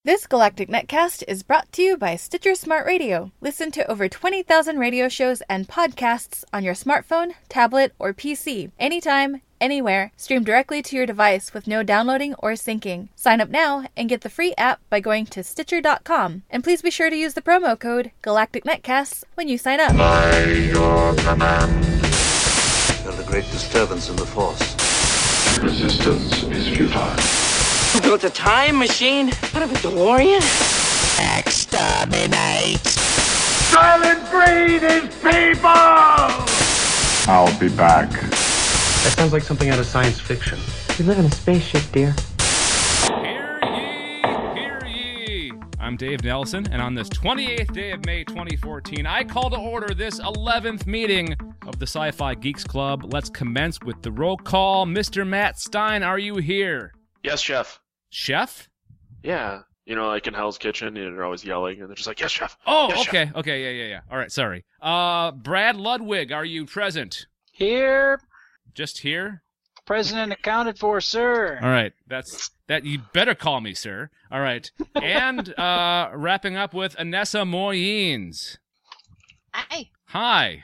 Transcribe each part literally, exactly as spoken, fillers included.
This Galactic Netcast is brought to you by Stitcher Smart Radio. Listen to over twenty thousand radio shows and podcasts on your smartphone, tablet, or P C, anytime, anywhere. Stream directly to your device with no downloading or syncing. Sign up now and get the free app by going to Stitcher dot com. And please be sure to use the promo code Galactic Netcasts when you sign up. By your command. Felt a great disturbance in the Force. Resistance is futile. Built a time machine? What of a DeLorean? Exterminate! Silent breed is people! I'll be back. That sounds like something out of science fiction. We live in a spaceship, dear. Hear ye, hear ye. I'm Dave Nelson, and on this twenty-eighth day of May twenty fourteen, I call to order this eleventh meeting of the Sci-Fi Geeks Club. Let's commence with the roll call. Mister Matt Stein, are you here? Yes, chef. Chef? Yeah. You know, like in Hell's Kitchen, you know, they're always yelling, and they're just like, yes, chef. Oh, yes, okay, chef. okay, yeah, yeah, yeah. All right, sorry. Uh, Brad Ludwig, are you present? Here. Just here? President accounted for, sir. All right, that's that. You better call me, sir. All right, and uh, wrapping up with Anessa Moyens. Hi. Hi.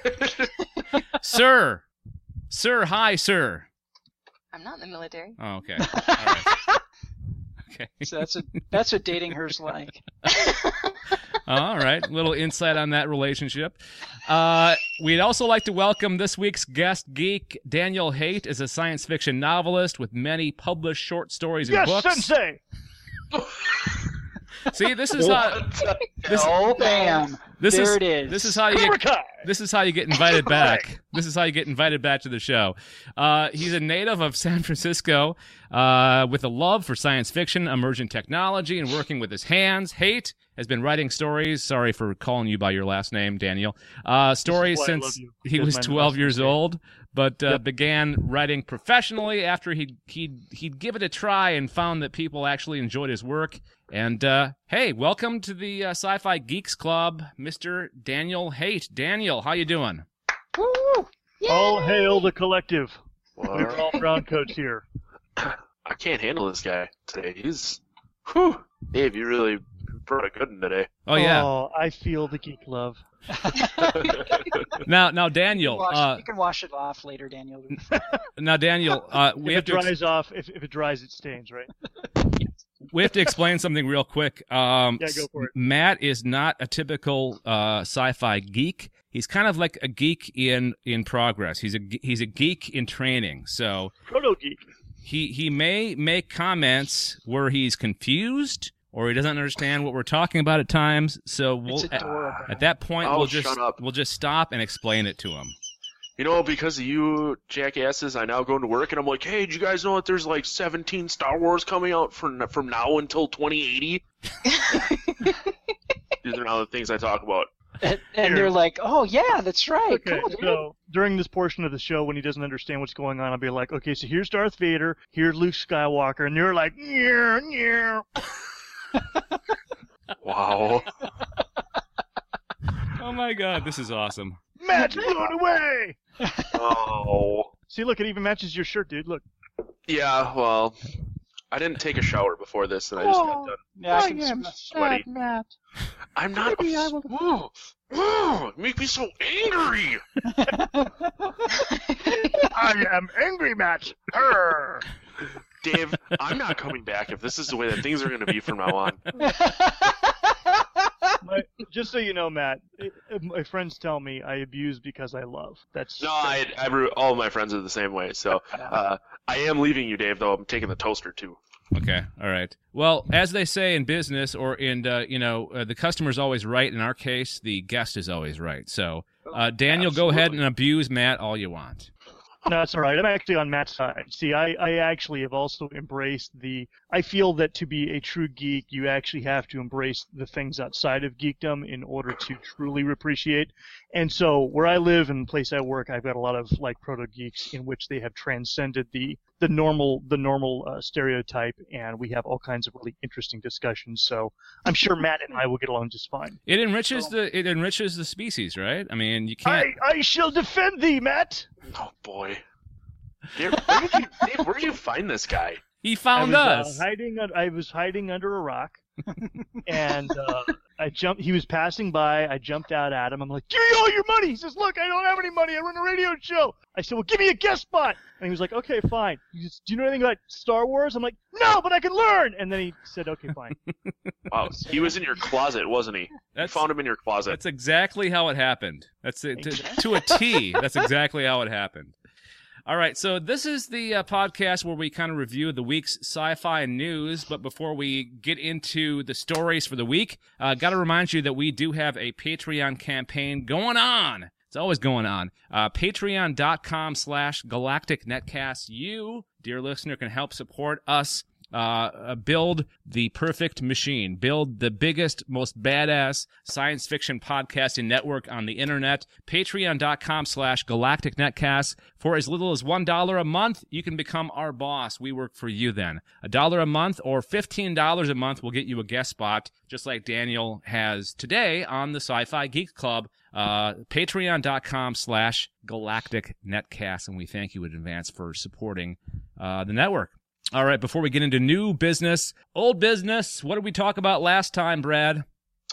Sir. Sir, hi, sir. I'm not in the military. Oh, okay. All right. Okay. So that's a that's what dating her's like. All right, little insight on that relationship. Uh, we'd also like to welcome this week's guest geek. Daniel Haight is a science fiction novelist with many published short stories and yes, books. Yes, Sensei! See, this is how. This, oh, bam! This there is, it is. This is how you get. This is how you get invited back. This is how you get invited back to the show. Uh, he's a native of San Francisco, uh, with a love for science fiction, emergent technology, and working with his hands. Haight has been writing stories. Sorry for calling you by your last name, Daniel. Uh, stories since he was twelve years old, but uh, yep. began writing professionally after he he'd he'd give it a try and found that people actually enjoyed his work. And, uh, hey, welcome to the uh, Sci-Fi Geeks Club, Mister Daniel Haight. Daniel, how you doing? Woo! All hail the collective. What? We're all brown coats here. I can't handle this guy today. He's, whew. Dave, you really brought a good one today. Oh, yeah. Oh, I feel the geek love. now, now, Daniel. You can, wash, uh, you can wash it off later, Daniel. Now, Daniel, uh, we if have it to dries ex- off. If, if it dries, it stains, right? We have to explain something real quick. Um, yeah, go for it. Matt is not a typical uh, sci-fi geek. He's kind of like a geek in, in progress. He's a he's a geek in training. So proto geek. He he may make comments where he's confused or he doesn't understand what we're talking about at times. So we'll at, at that point oh, we'll just shut up. we'll just stop and explain it to him. You know, because of you jackasses, I now go into work and I'm like, hey, did you guys know that there's like seventeen Star Wars coming out from from now until twenty eighty? These are now the things I talk about. And, and they're like, oh, yeah, that's right. Okay, cool, dude. So during this portion of the show, when he doesn't understand what's going on, I'll be like, okay, so here's Darth Vader, here's Luke Skywalker, and they're like, yeah, yeah. Wow. Oh, my God, this is awesome. Matt's blown away! Oh. See, look, it even matches your shirt, dude. Look. Yeah, well, I didn't take a shower before this, and I just oh, got done. Yeah, I, I can am sweaty. sad, Matt. I'm not. Maybe a, I will... Whoa, whoa, make me so angry. I am angry, Matt. Arr. Dave, I'm not coming back if this is the way that things are going to be from now on. My, just so you know, Matt, it, it, my friends tell me I abuse because I love. That's no, I, I, all of my friends are the same way. So uh, I am leaving you, Dave. Though I'm taking the toaster too. Okay, all right. Well, as they say in business, or in uh, you know, uh, the customer's always right. In our case, the guest is always right. So, uh, Daniel, Absolutely. go ahead and abuse Matt all you want. No, that's all right. I'm actually on Matt's side. See, I, I actually have also embraced the... I feel that to be a true geek, you actually have to embrace the things outside of geekdom in order to truly appreciate. And so, where I live and the place I work, I've got a lot of, like, proto-geeks in which they have transcended the, the normal the normal uh, stereotype, and we have all kinds of really interesting discussions. So, I'm sure Matt and I will get along just fine. It enriches so, the it enriches the species, right? I mean, you can't... I, I shall defend thee, Matt! Oh, boy. Dave, where, did you, Dave, where did you find this guy? He found I was, us. Uh, hiding, I was hiding under a rock, and uh, I jumped. He was passing by. I jumped out at him. I'm like, "Give me all your money." He says, "Look, I don't have any money. I run a radio show." I said, "Well, give me a guest spot." And he was like, "Okay, fine." He says, "Do you know anything about Star Wars?" I'm like, "No, but I can learn." And then he said, "Okay, fine." Wow, he was in your closet, wasn't he? That's, you found him in your closet. That's exactly how it happened. That's it, to, to a T. That's exactly how it happened. All right, so this is the uh, podcast where we kind of review the week's sci-fi news. But before we get into the stories for the week, I uh, got to remind you that we do have a Patreon campaign going on. It's always going on. Uh, Patreon.com slash Galactic Netcast. You, dear listener, can help support us uh, build the perfect machine, build the biggest, most badass science fiction podcasting network on the internet. Patreon.com slash Galactic Netcast. For as little as one dollar a month, you can become our boss. We work for you then. A dollar a month or fifteen dollars a month will get you a guest spot, just like Daniel has today on the Sci-Fi Geek Club. Uh, Patreon.com slash Galactic Netcast, and we thank you in advance for supporting uh, the network. All right, before we get into new business, old business, what did we talk about last time, Brad?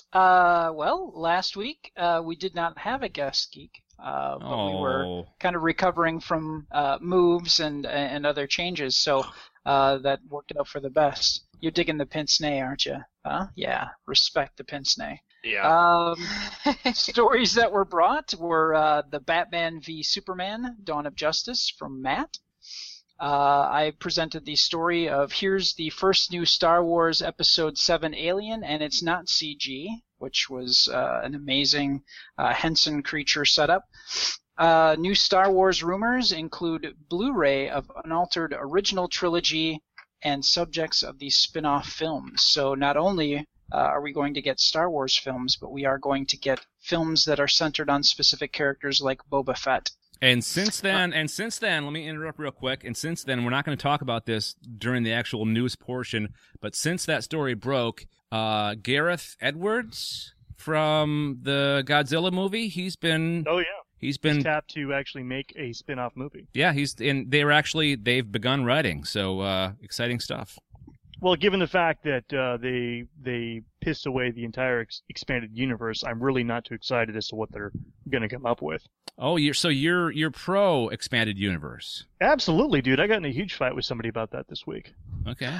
Uh, well, last week uh, we did not have a guest geek, uh, but oh. we were kind of recovering from uh, moves and and other changes, so uh, that worked out for the best. You're digging the pince nez, aren't you? Huh? Yeah, respect the pince nez. Yeah. Um, stories that were brought were uh, the Batman v Superman: Dawn of Justice from Matt. Uh, I presented the story of here's the first new Star Wars Episode seven Alien, and it's not C G, which was uh, an amazing uh, Henson creature setup. Uh, new Star Wars rumors include Blu-ray of unaltered original trilogy and subjects of these spin-off films. So not only uh, are we going to get Star Wars films, but we are going to get films that are centered on specific characters like Boba Fett. And since then, and since then, let me interrupt real quick. And since then, we're not going to talk about this during the actual news portion. But since that story broke, uh, Gareth Edwards from the Godzilla movie, he's been. Oh yeah. He's been he's tapped to actually make a spin-off movie. Yeah, he's and they're actually they've begun writing. So uh, exciting stuff. Well, given the fact that uh, they they piss away the entire ex- expanded universe, I'm really not too excited as to what they're going to come up with. Oh, you're so you're you're pro expanded universe. Absolutely, dude. I got in a huge fight with somebody about that this week. Okay.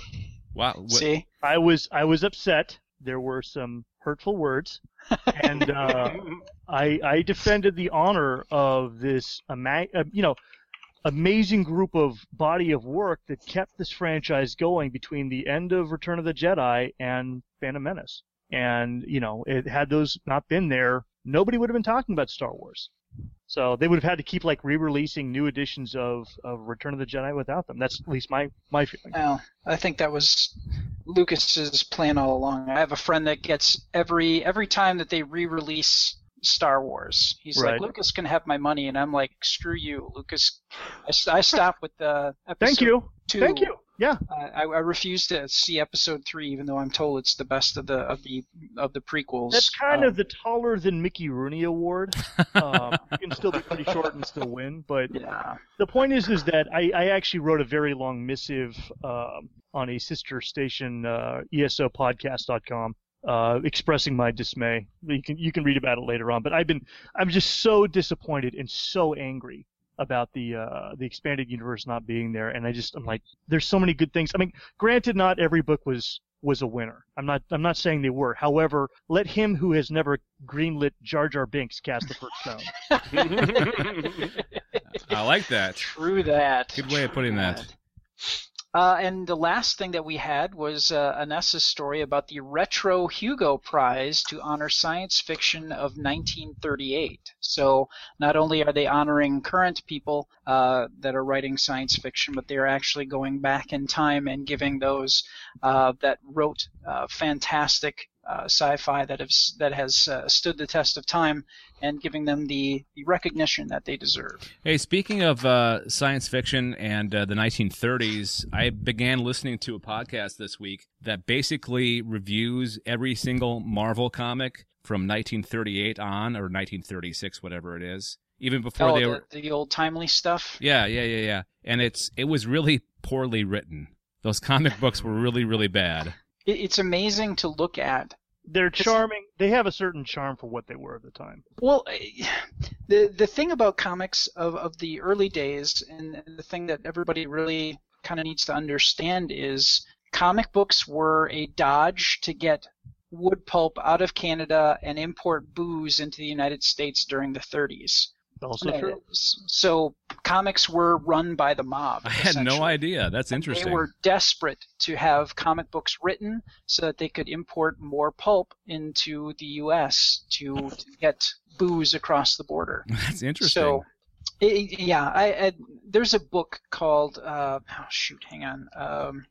Wow. What? See, I was I was upset. There were some hurtful words, and uh, I I defended the honor of this ama- uh, you know. amazing group of body of work that kept this franchise going between the end of Return of the Jedi and Phantom Menace. And, you know, it had those not been there, nobody would have been talking about Star Wars. So they would have had to keep, like, re-releasing new editions of, of Return of the Jedi without them. That's at least my, my feeling. well, I think that was Lucas's plan all along. I have a friend that gets every every time that they re-release Star Wars. He's Right. like, Lucas can have my money, and I'm like, screw you, Lucas. I, st- I stopped with the episode Thank you. two. Thank you. Yeah. Uh, I, I refuse to see episode three, even though I'm told it's the best of the of the of the prequels. That's kind Um, of the taller than Mickey Rooney award. Um, you can still be pretty short and still win, but yeah. the point is, is that I, I actually wrote a very long missive um, on a sister station, uh, E S O podcast dot com, uh, expressing my dismay. You can you can read about it later on. But I've been I'm just so disappointed and so angry about the uh, the expanded universe not being there, and I just I'm like, there's so many good things. I mean, granted, not every book was was a winner. I'm not I'm not saying they were. However, let him who has never greenlit Jar Jar Binks cast the first stone. I like that. True that. Good way of putting that. Uh, and the last thing that we had was uh, Anessa's story about the Retro Hugo Prize to honor science fiction of nineteen thirty-eight. So not only are they honoring current people uh, that are writing science fiction, but they're actually going back in time and giving those uh, that wrote uh, fantastic uh, sci-fi that have that has uh, stood the test of time, and giving them the, the recognition that they deserve. Hey, speaking of uh, science fiction and uh, the nineteen thirties, I began listening to a podcast this week that basically reviews every single Marvel comic from nineteen thirty-eight on, or nineteen thirty-six, whatever it is, even before oh, they the, were. the old timely stuff. Yeah, yeah, yeah, yeah. And it's it was really poorly written. Those comic books were really, really bad. it, it's amazing to look at. They're charming. They have a certain charm for what they were at the time. Well, the the thing about comics of, of the early days, and the thing that everybody really kind of needs to understand is comic books were a dodge to get wood pulp out of Canada and import booze into the United States during the thirties. Also true. So comics were run by the mob. I had no idea. That's interesting. They were desperate to have comic books written so that they could import more pulp into the U S to, to get booze across the border. That's interesting. So, it, yeah, I, I there's a book called uh, oh shoot, hang on. Um,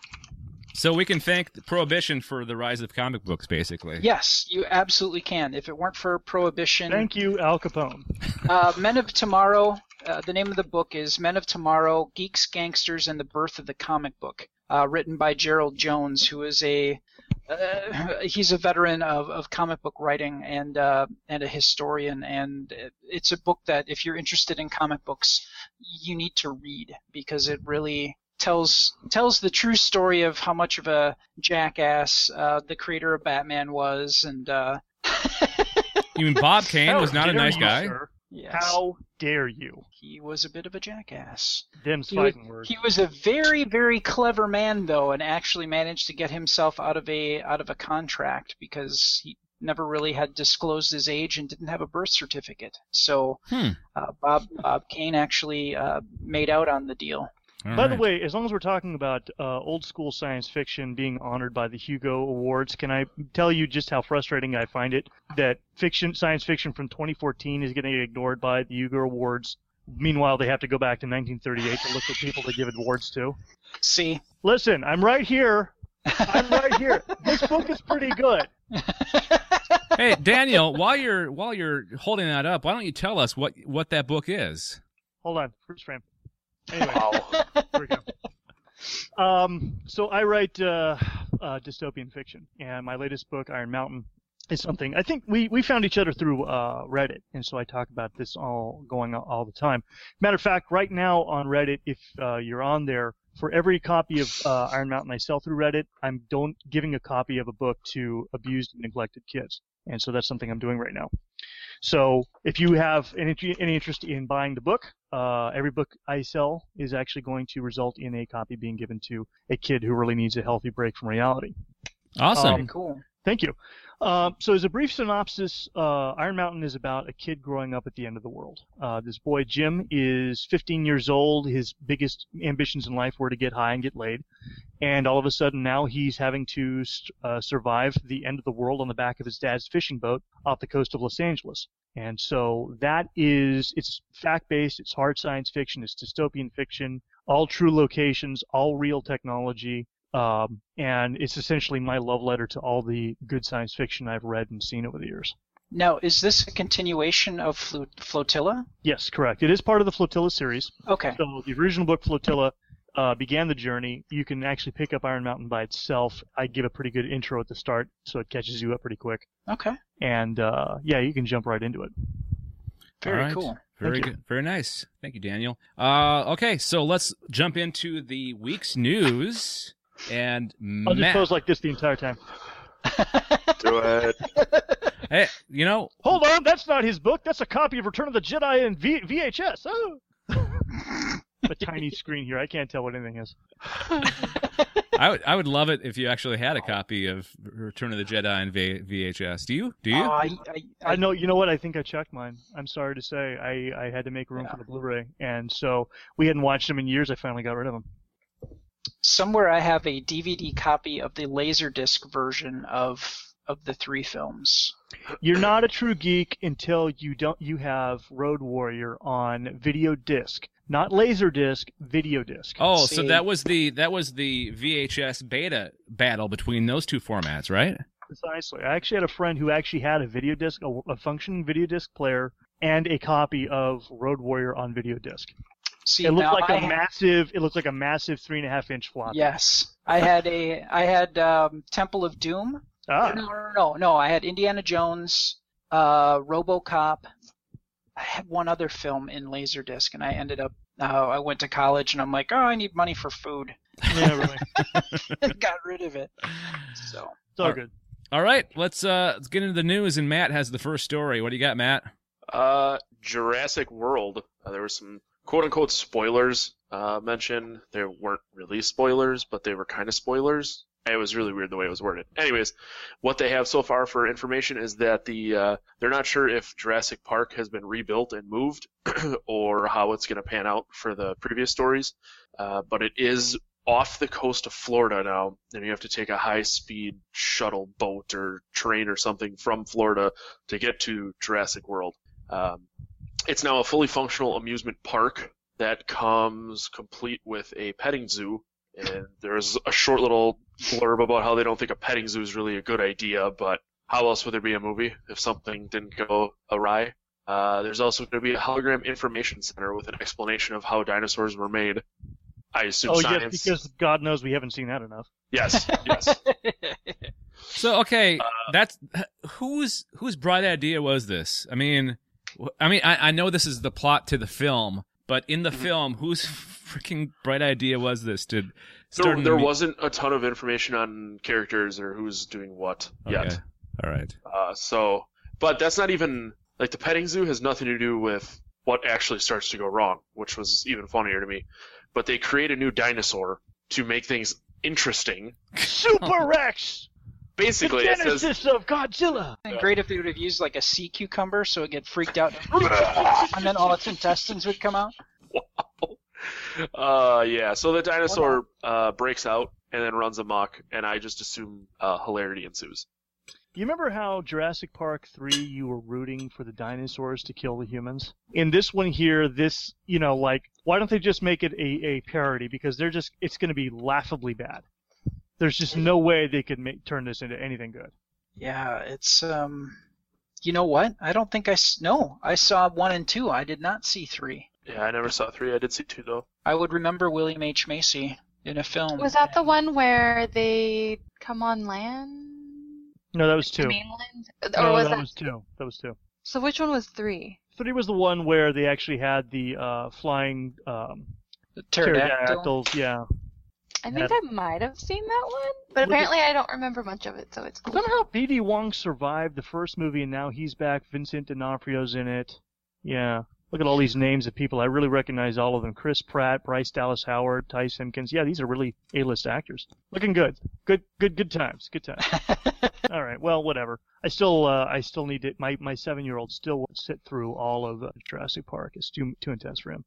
So we can thank Prohibition for the rise of comic books, basically. Yes, you absolutely can. If it weren't for Prohibition... Thank you, Al Capone. uh, Men of Tomorrow, uh, the name of the book is Men of Tomorrow, Geeks, Gangsters, and the Birth of the Comic Book, uh, written by Gerald Jones, who is a... Uh, he's a veteran of, of comic book writing and uh, and a historian, and it's a book that if you're interested in comic books, you need to read, because it really... tells tells the true story of how much of a jackass uh, the creator of Batman was, and uh... You mean Bob Kane How was not a dare nice you, guy? Sir. Yes. How dare you? He was a bit of a jackass. Them's He was, fighting words. he was a very, very clever man, though, and actually managed to get himself out of a out of a contract because he never really had disclosed his age and didn't have a birth certificate. So Hmm. uh, Bob Bob Kane actually uh, made out on the deal. All By right. the way, as long as we're talking about uh, old school science fiction being honored by the Hugo Awards, can I tell you just how frustrating I find it that fiction, science fiction from twenty fourteen is getting ignored by the Hugo Awards? Meanwhile, they have to go back to nineteen thirty-eight to look for people to give awards to. See? Listen, I'm right here. I'm right here. This book is pretty good. Hey, Daniel, while you're while you're holding that up, why don't you tell us what what that book is? Hold on, first frame. Anyway, here we go. Um, so I write uh, uh, dystopian fiction, and my latest book, Iron Mountain, is something I think we, we found each other through uh, Reddit, and so I talk about this all going on all the time. Matter of fact, right now on Reddit, if uh, you're on there, for every copy of uh, Iron Mountain I sell through Reddit, I'm don't giving a copy of a book to abused and neglected kids, and so that's something I'm doing right now. So if you have any, any interest in buying the book, uh, every book I sell is actually going to result in a copy being given to a kid who really needs a healthy break from reality. Awesome. Um, Cool. Thank you. Uh, so as a brief synopsis, uh, Iron Mountain is about a kid growing up at the end of the world. Uh, this boy, Jim, is fifteen years old. His biggest ambitions in life were to get high and get laid. And all of a sudden now he's having to uh, survive the end of the world on the back of his dad's fishing boat off the coast of Los Angeles. And so that is, it's fact-based, it's hard science fiction, it's dystopian fiction, all true locations, all real technology. Um, and it's essentially my love letter to all the good science fiction I've read and seen over the years. Now, is this a continuation of Flo- Flotilla? Yes, correct. It is part of the Flotilla series. Okay. So the original book, Flotilla, uh, began the journey. You can actually pick up Iron Mountain by itself. I give a pretty good intro at the start, so it catches you up pretty quick. Okay. And, uh, yeah, you can jump right into it. Very All right. cool. Very Thank you. good. Very nice. Thank you, Daniel. Uh, okay, so let's jump into the week's news. And I'll just Matt, pose like this the entire time. Do it. hey, you know, Hold on, that's not his book. That's a copy of Return of the Jedi in v- VHS. Oh. A tiny screen here. I can't tell what anything is. I would I would love it if you actually had a copy of Return of the Jedi in v- VHS. Do you? Do you? Oh, I, I, I know. You know what? I think I checked mine. I'm sorry to say, I, I had to make room Yeah. for the Blu-ray, and so we hadn't watched them in years. I finally got rid of them. Somewhere I have a D V D copy of the Laserdisc version of of the three films. You're not a true geek until you don't. You have Road Warrior on video disc, not Laserdisc, video disc. Oh, so See. that was the that was the V H S beta battle between those two formats, right? Precisely. I actually had a friend who actually had a video disc, a, a functioning video disc player, and a copy of Road Warrior on video disc. See, It looked now like I a ha- massive. It looked like a massive three and a half inch floppy. Yes, I had a I had um, Temple of Doom. Ah. No, no, no, no. I had Indiana Jones, uh, RoboCop. I had one other film in Laserdisc, and I ended up. Uh, I went to college, and I'm like, oh, I need money for food. Yeah, really. Got rid of it. So it's all good. All right, let's uh let's get into the news. And Matt has the first story. What do you got, Matt? Uh, Jurassic World. Uh, there were some quote unquote spoilers uh, mentioned. They weren't really spoilers, but they were kind of spoilers. It was really weird the way it was worded. Anyways, what they have so far for information is that the uh, they're not sure if Jurassic Park has been rebuilt and moved or how it's going to pan out for the previous stories. Uh, but it is off the coast of Florida now, and you have to take a high-speed shuttle boat or train or something from Florida to get to Jurassic World. Um, it's now a fully functional amusement park that comes complete with a petting zoo. And there's a short little blurb about how they don't think a petting zoo is really a good idea, but how else would there be a movie if something didn't go awry? Uh, there's also going to be a hologram information center with an explanation of how dinosaurs were made. I assume oh, science. yes, because God knows we haven't seen that enough. Yes, yes. So, okay, Uh, that's whose whose bright idea was this? I mean, wh- I mean, I, I know this is the plot to the film, but in the film, whose freaking bright idea was this to start? There, an there amu- wasn't a ton of information on characters or who's doing what yet. Okay. All right. Uh, so, but that's not even like the petting zoo has nothing to do with what actually starts to go wrong, which was even funnier to me. But they create a new dinosaur to make things interesting. Super Rex! Basically, the it says genesis of Godzilla! and great if they would have used like a sea cucumber so it get freaked out, and then all its intestines would come out. Uh, yeah, so the dinosaur uh, breaks out and then runs amok, and I just assume uh, hilarity ensues. You remember how Jurassic Park three you were rooting for the dinosaurs to kill the humans? In this one here, this, you know, like, why don't they just make it a, a parody? Because they're just, it's going to be laughably bad. There's just no way they could make, turn this into anything good. Yeah, it's um, you know what? I don't think I s- no. I saw one and two. I did not see three. Yeah, I never saw three. I did see two, though. I would remember William H. Macy in a film. Was that the one where they come on land? No, that was two. The mainland? Or No, was that, that... was two. That was two. So which one was three? Three was the one where they actually had the uh, flying um, The pterodactyl. pterodactyls. Yeah. I think Had- I might have seen that one, but Look at- apparently I don't remember much of it, so it's cool. Somehow B D. Wong survived the first movie, and now he's back. Vincent D'Onofrio's in it. Yeah. Look at all these names of people. I really recognize all of them. Chris Pratt, Bryce Dallas Howard, Ty Simpkins. Yeah, these are really A-list actors. Looking good. Good, good, good times. Good times. All right. Well, whatever. I still, uh, I still need to. My my seven-year-old still won't sit through all of uh, Jurassic Park. It's too too intense for him.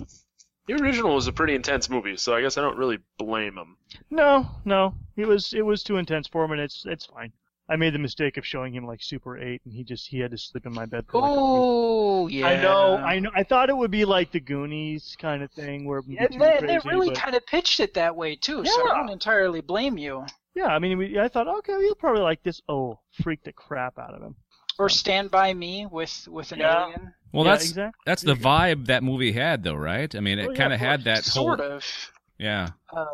The original was a pretty intense movie, so I guess I don't really blame him. No, no. It was it was too intense for him, and it's it's fine. I made the mistake of showing him like Super eight, and he just he had to sleep in my bed for like a week. Oh yeah. I know, I know. I thought it would be like the Goonies kind of thing, where it would be Yeah, too they, crazy, they really but- kind of pitched it that way too, so Yeah. I don't entirely blame you. Yeah, I mean, we, I thought, okay, he'll probably like this. Oh, freak the crap out of him. Or Stand By Me with with an Yeah. alien. Well, Yeah, that's exactly. that's the vibe that movie had, though, right? I mean, it Oh, yeah, kind of of had that Sort whole. of. Yeah. Uh,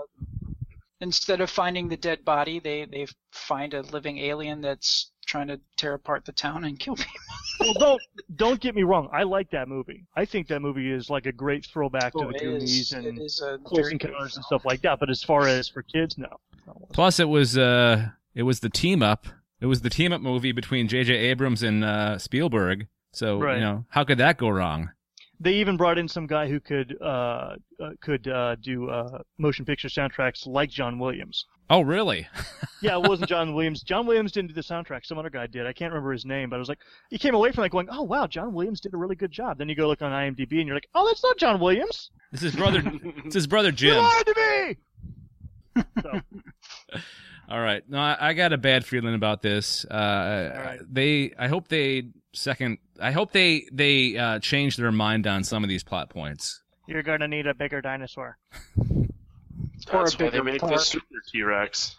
instead of finding the dead body, they they find a living alien that's trying to tear apart the town and kill people. Well, don't don't get me wrong. I like that movie. I think that movie is like a great throwback to Oh, the it Goonies is- and it is a Close very good Encounters and film. stuff like that. But as far as for kids, no. no. Plus, it was uh, it was the team up. It was the team up movie between J J. Abrams and uh, Spielberg. So Right. you know, how could that go wrong? They even brought in some guy who could uh, uh could uh, do uh motion picture soundtracks like John Williams. Oh, really? Yeah, it wasn't John Williams. John Williams didn't do the soundtrack. Some other guy did. I can't remember his name, but I was like, you came away from like going, oh wow, John Williams did a really good job. Then you go look on IMDb and you're like, oh, that's not John Williams. This is brother. This is brother You Jim. lied to me. So, All right. No, I, I got a bad feeling about this. Uh, right. They. I hope they second. I hope they they uh, change their mind on some of these plot points. you're gonna need a bigger dinosaur. Or a That's why they bigger make park. the Super T-Rex.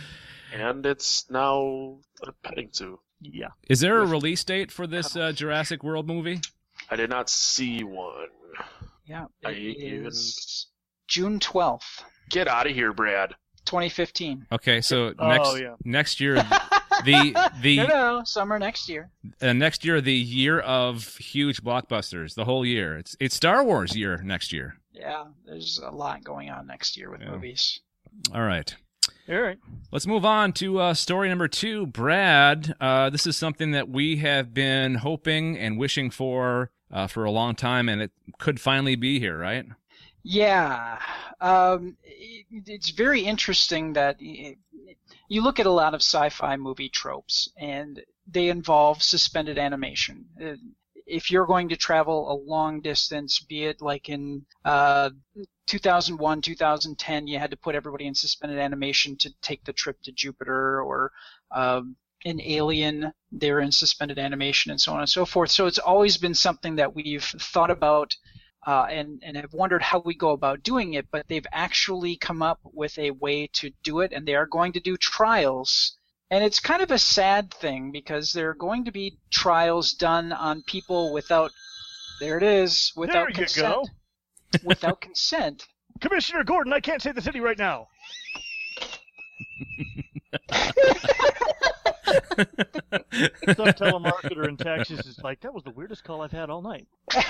And it's now a petting zoo. Yeah. Is there a release date for this uh, Jurassic World movie? I did not see one. Yeah, I it even- is June twelfth, Get out of here, Brad. twenty fifteen. Okay, so Oh, next yeah. next year, the the No, no, summer next year. uh, next year the year of huge blockbusters, the whole year. It's it's Star Wars year next year. Yeah, there's a lot going on next year with Yeah. movies. All right. All right. Let's move on to uh, story number two. Brad, uh, this is something that we have been hoping and wishing for uh, for a long time, and it could finally be here, right? Yeah. Um, it, it's very interesting that it, you look at a lot of sci-fi movie tropes, and they involve suspended animation. If you're going to travel a long distance, be it like in uh, two thousand one, two thousand ten, you had to put everybody in suspended animation to take the trip to Jupiter, or um, in Alien, they're in suspended animation, and so on and so forth. So it's always been something that we've thought about uh, and, and have wondered how we go about doing it, but they've actually come up with a way to do it, and they are going to do trials. And it's kind of a sad thing, because there are going to be trials done on people without, there it is, without there you consent. Go. Without consent. Commissioner Gordon, I can't say the city right now. Some telemarketer in Texas is like, that was the weirdest call I've had all night.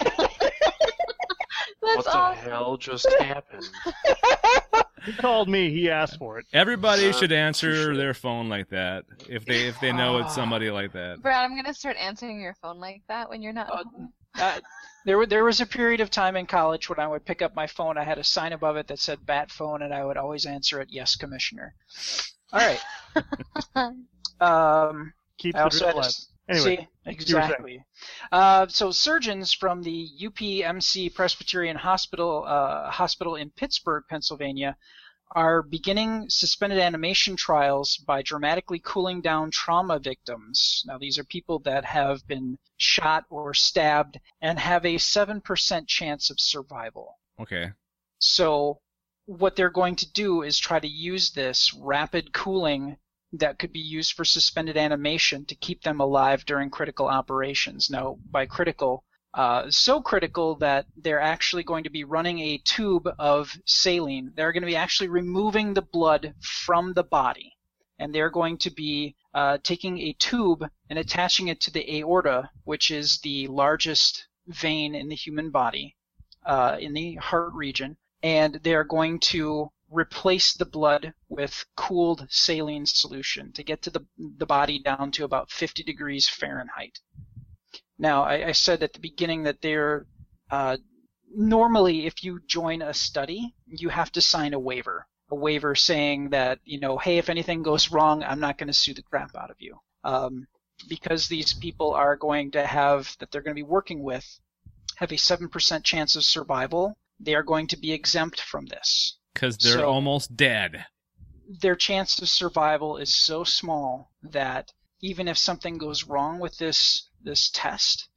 What the awesome. hell just happened? He called me. He asked for it. Everybody Uh, should answer sure. their phone like that if they if they know it's somebody like that. Brad, I'm gonna start answering your phone like that when you're not Uh, home. Uh, there, were, there was a period of time in college when I would pick up my phone. I had a sign above it that said "Bat Phone," and I would always answer it, "Yes, Commissioner." All right. um, Keep I the also drill had a alive. s- Anyway, see, exactly. saying. Uh, so surgeons from the U P M C Presbyterian Hospital, uh, hospital in Pittsburgh, Pennsylvania, are beginning suspended animation trials by dramatically cooling down trauma victims. Now, these are people that have been shot or stabbed and have a seven percent chance of survival. Okay. So what they're going to do is try to use this rapid cooling that could be used for suspended animation to keep them alive during critical operations. Now, by critical, uh, so critical that they're actually going to be running a tube of saline. They're going to be actually removing the blood from the body, and they're going to be uh, taking a tube and attaching it to the aorta, which is the largest vein in the human body, uh, in the heart region, and they're going to replace the blood with cooled saline solution to get to the, the body down to about fifty degrees Fahrenheit. Now, I, I said at the beginning that they're uh, normally, if you join a study, you have to sign a waiver, a waiver saying that, you know, hey, if anything goes wrong, I'm not going to sue the crap out of you. Um, because these people are going to have, that they're going to be working with, have a seven percent chance of survival, they are going to be exempt from this. Because they're So- almost dead. Their chance of survival is so small that even if something goes wrong with this this test,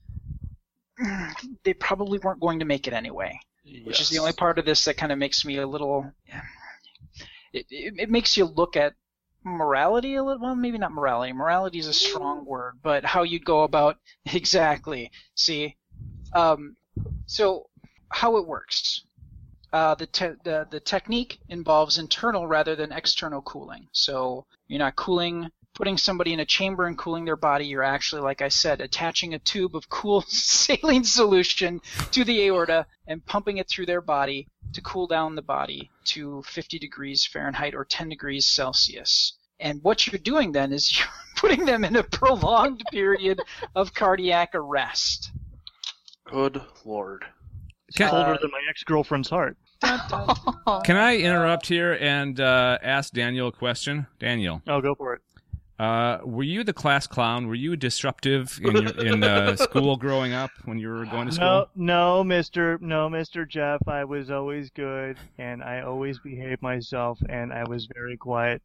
they probably weren't going to make it anyway. Which is the Yes. only part of this that kind of makes me a little. It, it it makes you look at morality a little. Well, maybe not morality. Morality is a strong word, but how you go about exactly. See, um, so how it works. Uh, the, te- the the technique involves internal rather than external cooling. So you're not cooling, putting somebody in a chamber and cooling their body. You're actually, like I said, attaching a tube of cool saline solution to the aorta and pumping it through their body to cool down the body to fifty degrees Fahrenheit or ten degrees Celsius. And what you're doing then is you're putting them in a prolonged period of cardiac arrest. Good lord. Can, Colder than my ex-girlfriend's heart. can I interrupt here and uh, ask Daniel a question? Daniel, Oh, go for it. uh, were you the class clown? Were you disruptive in your, in uh, school growing up when you were going to school? No, no, Mister No, Mister Jeff. I was always good, and I always behaved myself, and I was very quiet.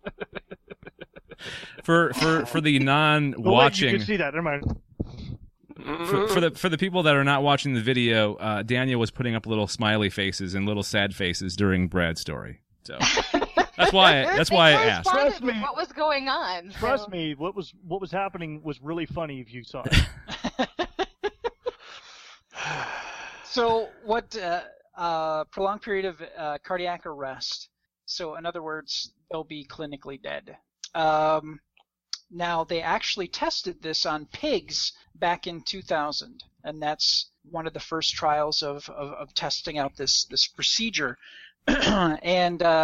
For for for the Oh, wait, you non-watching, can see that. Never mind. for, for the for the people that are not watching the video, uh, Daniel was putting up little smiley faces and little sad faces during Brad's story. So that's why I, that's why I asked. Responded Trust with me. what was going on. Trust so- me, what was what was happening was really funny if you saw it. So what, uh, uh, prolonged period of uh, cardiac arrest. So in other words, they'll be clinically dead. Um, now, they actually tested this on pigs back in two thousand, and that's one of the first trials of, of, of testing out this, this procedure. And uh,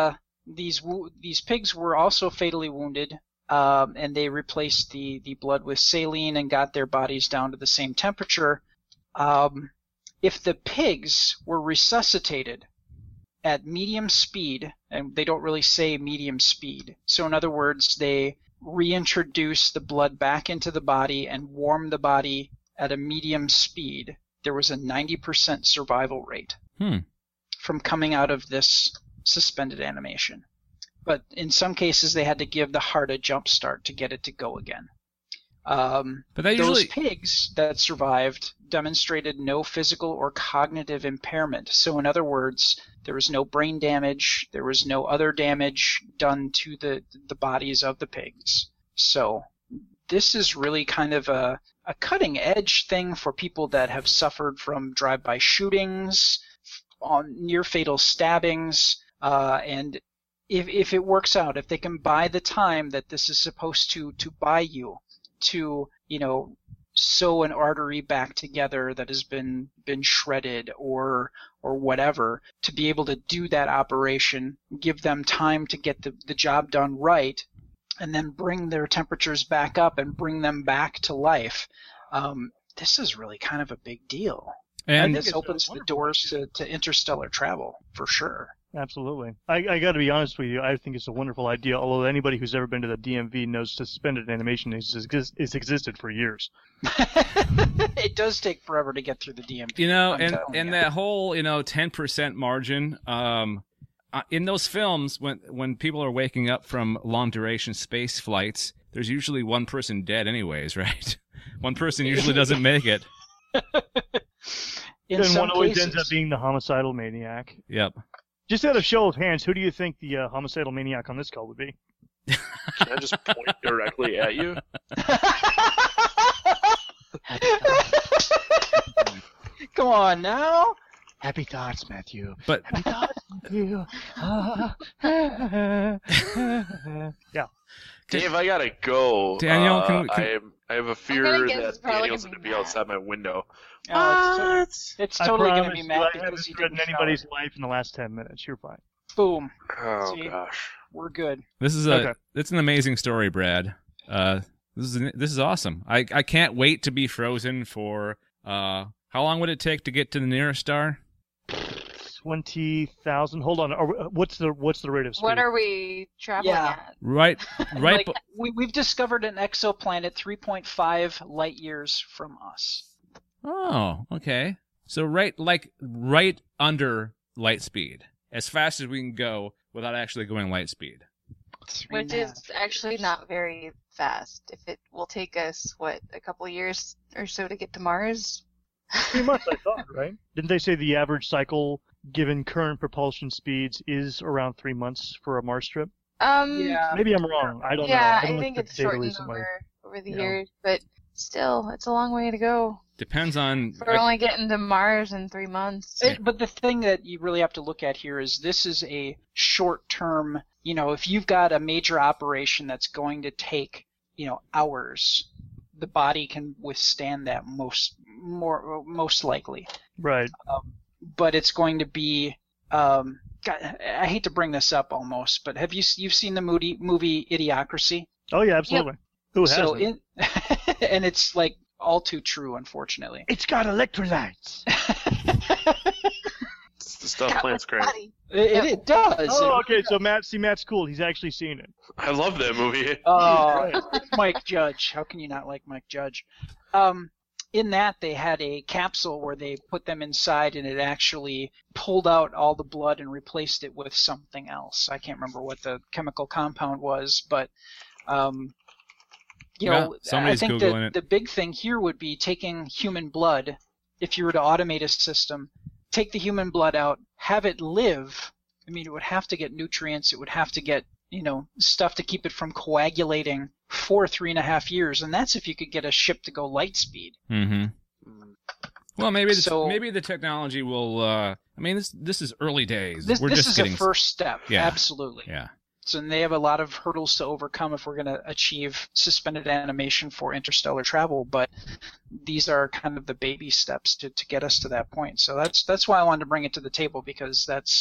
these wo- these pigs were also fatally wounded, um, and they replaced the, the blood with saline and got their bodies down to the same temperature. Um, if the pigs were resuscitated at medium speed, and they don't really say medium speed, so in other words, they reintroduce the blood back into the body and warm the body at a medium speed, there was a ninety percent survival rate Hmm. from coming out of this suspended animation. But in some cases, they had to give the heart a jump start to get it to go again. Um, But that those usually- pigs that survived demonstrated no physical or cognitive impairment. So in other words, there was no brain damage, there was no other damage done to the, the bodies of the pigs. So this is really kind of a, a cutting edge thing for people that have suffered from drive-by shootings, on near fatal stabbings, uh, and if if it works out, if they can buy the time that this is supposed to to buy you to, you know, sew an artery back together that has been been shredded or or whatever, to be able to do that operation, give them time to get the, the job done right, and then bring their temperatures back up and bring them back to life. Um, this is really kind of a big deal. And this opens the doors to, to interstellar travel, for sure. Absolutely. I, I got to be honest with you. I think it's a wonderful idea. Although anybody who's ever been to the D M V knows suspended animation is exist, it's existed for years. It does take forever to get through the D M V. You know, I'm and telling and you. that whole, you know, ten percent margin, um, uh, in those films, when when people are waking up from long duration space flights, there's usually one person dead anyways, right? One person usually doesn't make it. In and some one always cases, ends up being the homicidal maniac. Yep. Just out of show of hands, who do you think the uh, homicidal maniac on this call would be? Can I just point directly at you? Come on now. Happy thoughts, Matthew. But Happy thoughts, Matthew. Yeah. Dave, I gotta go. Daniel, uh, can we- can- I, am, I have a gonna fear guess it's that probably Daniel's gonna gonna be be Matt. outside my window. Oh, it's, it's I totally going to promise be you, Matt I because haven't he threatened didn't anybody's shower. life in the last ten minutes. You're fine. Boom. Oh See? gosh. We're good. this is a Okay. it's an amazing story, Brad. Uh, this is this is awesome. I I can't wait to be frozen for. Uh, how long would it take to get to the nearest star? Twenty thousand. Hold on. Are we, what's the what's the rate of speed? What are we traveling Yeah. at? Right, right. Like, bu- we, we've discovered an exoplanet three point five light years from us. Oh, okay. So right, like right under light speed, as fast as we can go without actually going light speed. Three Which and a is half. actually not very fast. If it will take us, what, a couple years or so to get to Mars? Pretty much, I thought, right? Didn't they say the average cycle, given current propulsion speeds, is around three months for a Mars trip? Um, Yeah. Maybe I'm wrong. I don't know. yeah, haven't I looked think at it's the data shortened recently. over, over the Yeah. years, but still, it's a long way to go. Depends on. We're only getting to Mars in three months. It, but the thing that you really have to look at here is this is a short-term, you know, if you've got a major operation that's going to take, you know, hours, the body can withstand that most more most likely. Right. Um, but it's going to be um, God, I hate to bring this up almost, but have you you've seen the movie movie Idiocracy? Oh yeah, absolutely. Who hasn't? So in, and it's like all too true, unfortunately. It's got electrolytes. It's the stuff plants crank. Buddy. It, it does. Oh, It- okay. So Matt, see, Matt's cool. He's actually seen it. I love that movie. Oh, Mike Judge. How can you not like Mike Judge? Um, in that, they had a capsule where they put them inside, and it actually pulled out all the blood and replaced it with something else. I can't remember what the chemical compound was, but um, you Yeah, know, I somebody's think Googling that it. the big thing here would be taking human blood. If you were to automate a system, take the human blood out, have it live. I mean, it would have to get nutrients. It would have to get, you know, stuff to keep it from coagulating for three and a half years, and that's if you could get a ship to go light speed. Mm-hmm. Well, maybe the, So- maybe the technology will. Uh, I mean, this this is early days. This, We're this just is getting. a first step, Yeah. absolutely. Yeah. So and they have a lot of hurdles to overcome if we're going to achieve suspended animation for interstellar travel, but these are kind of the baby steps to, to get us to that point. So that's that's why I wanted to bring it to the table, because that's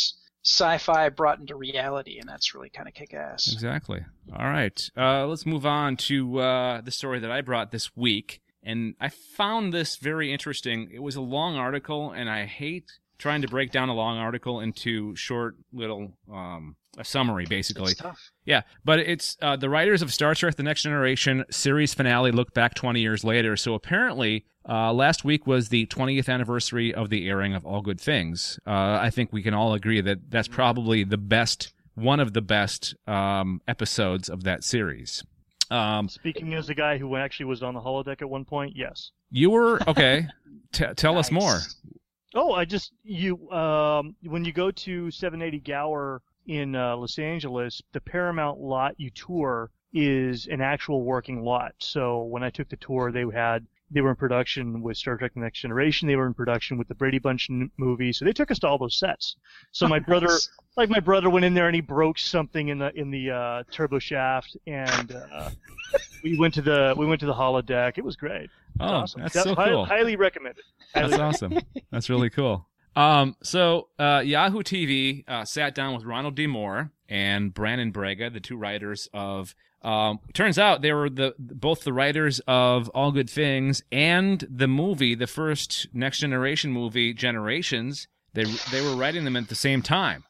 sci-fi brought into reality, and that's really kind of kick-ass. Exactly. All right. Uh, let's move on to uh, the story that I brought this week. And I found this very interesting. It was a long article, and I hate trying to break down a long article into short little um, a summary, basically. It's tough. Yeah, but it's uh, the writers of Star Trek The Next Generation series finale look back twenty years later. So apparently, uh, last week was the twentieth anniversary of the airing of All Good Things. Uh, I think we can all agree that that's probably the best, one of the best um, episodes of that series. Um, Speaking as a guy who actually was on the holodeck at one point, yes. You were? Okay. T- tell Nice. us more. Oh, I just, you, um, when you go to seven eighty Gower in uh, Los Angeles, the Paramount lot you tour is an actual working lot. So when I took the tour, they had, they were in production with Star Trek The Next Generation. They were in production with the Brady Bunch n- movie. So they took us to all those sets. So my brother, like my brother went in there and he broke something in the, in the, uh, turbo shaft, and, uh, we went to the, we went to the holodeck. It was great. It was Oh, awesome. that's That- so hi- cool. Highly recommended. Highly That's awesome. That's really cool. Um, so uh, Yahoo T V uh, sat down with Ronald D. Moore and Brannon Braga, the two writers of. Um, turns out they were the both the writers of All Good Things and the movie, the first Next Generation movie, Generations. They they were writing them at the same time.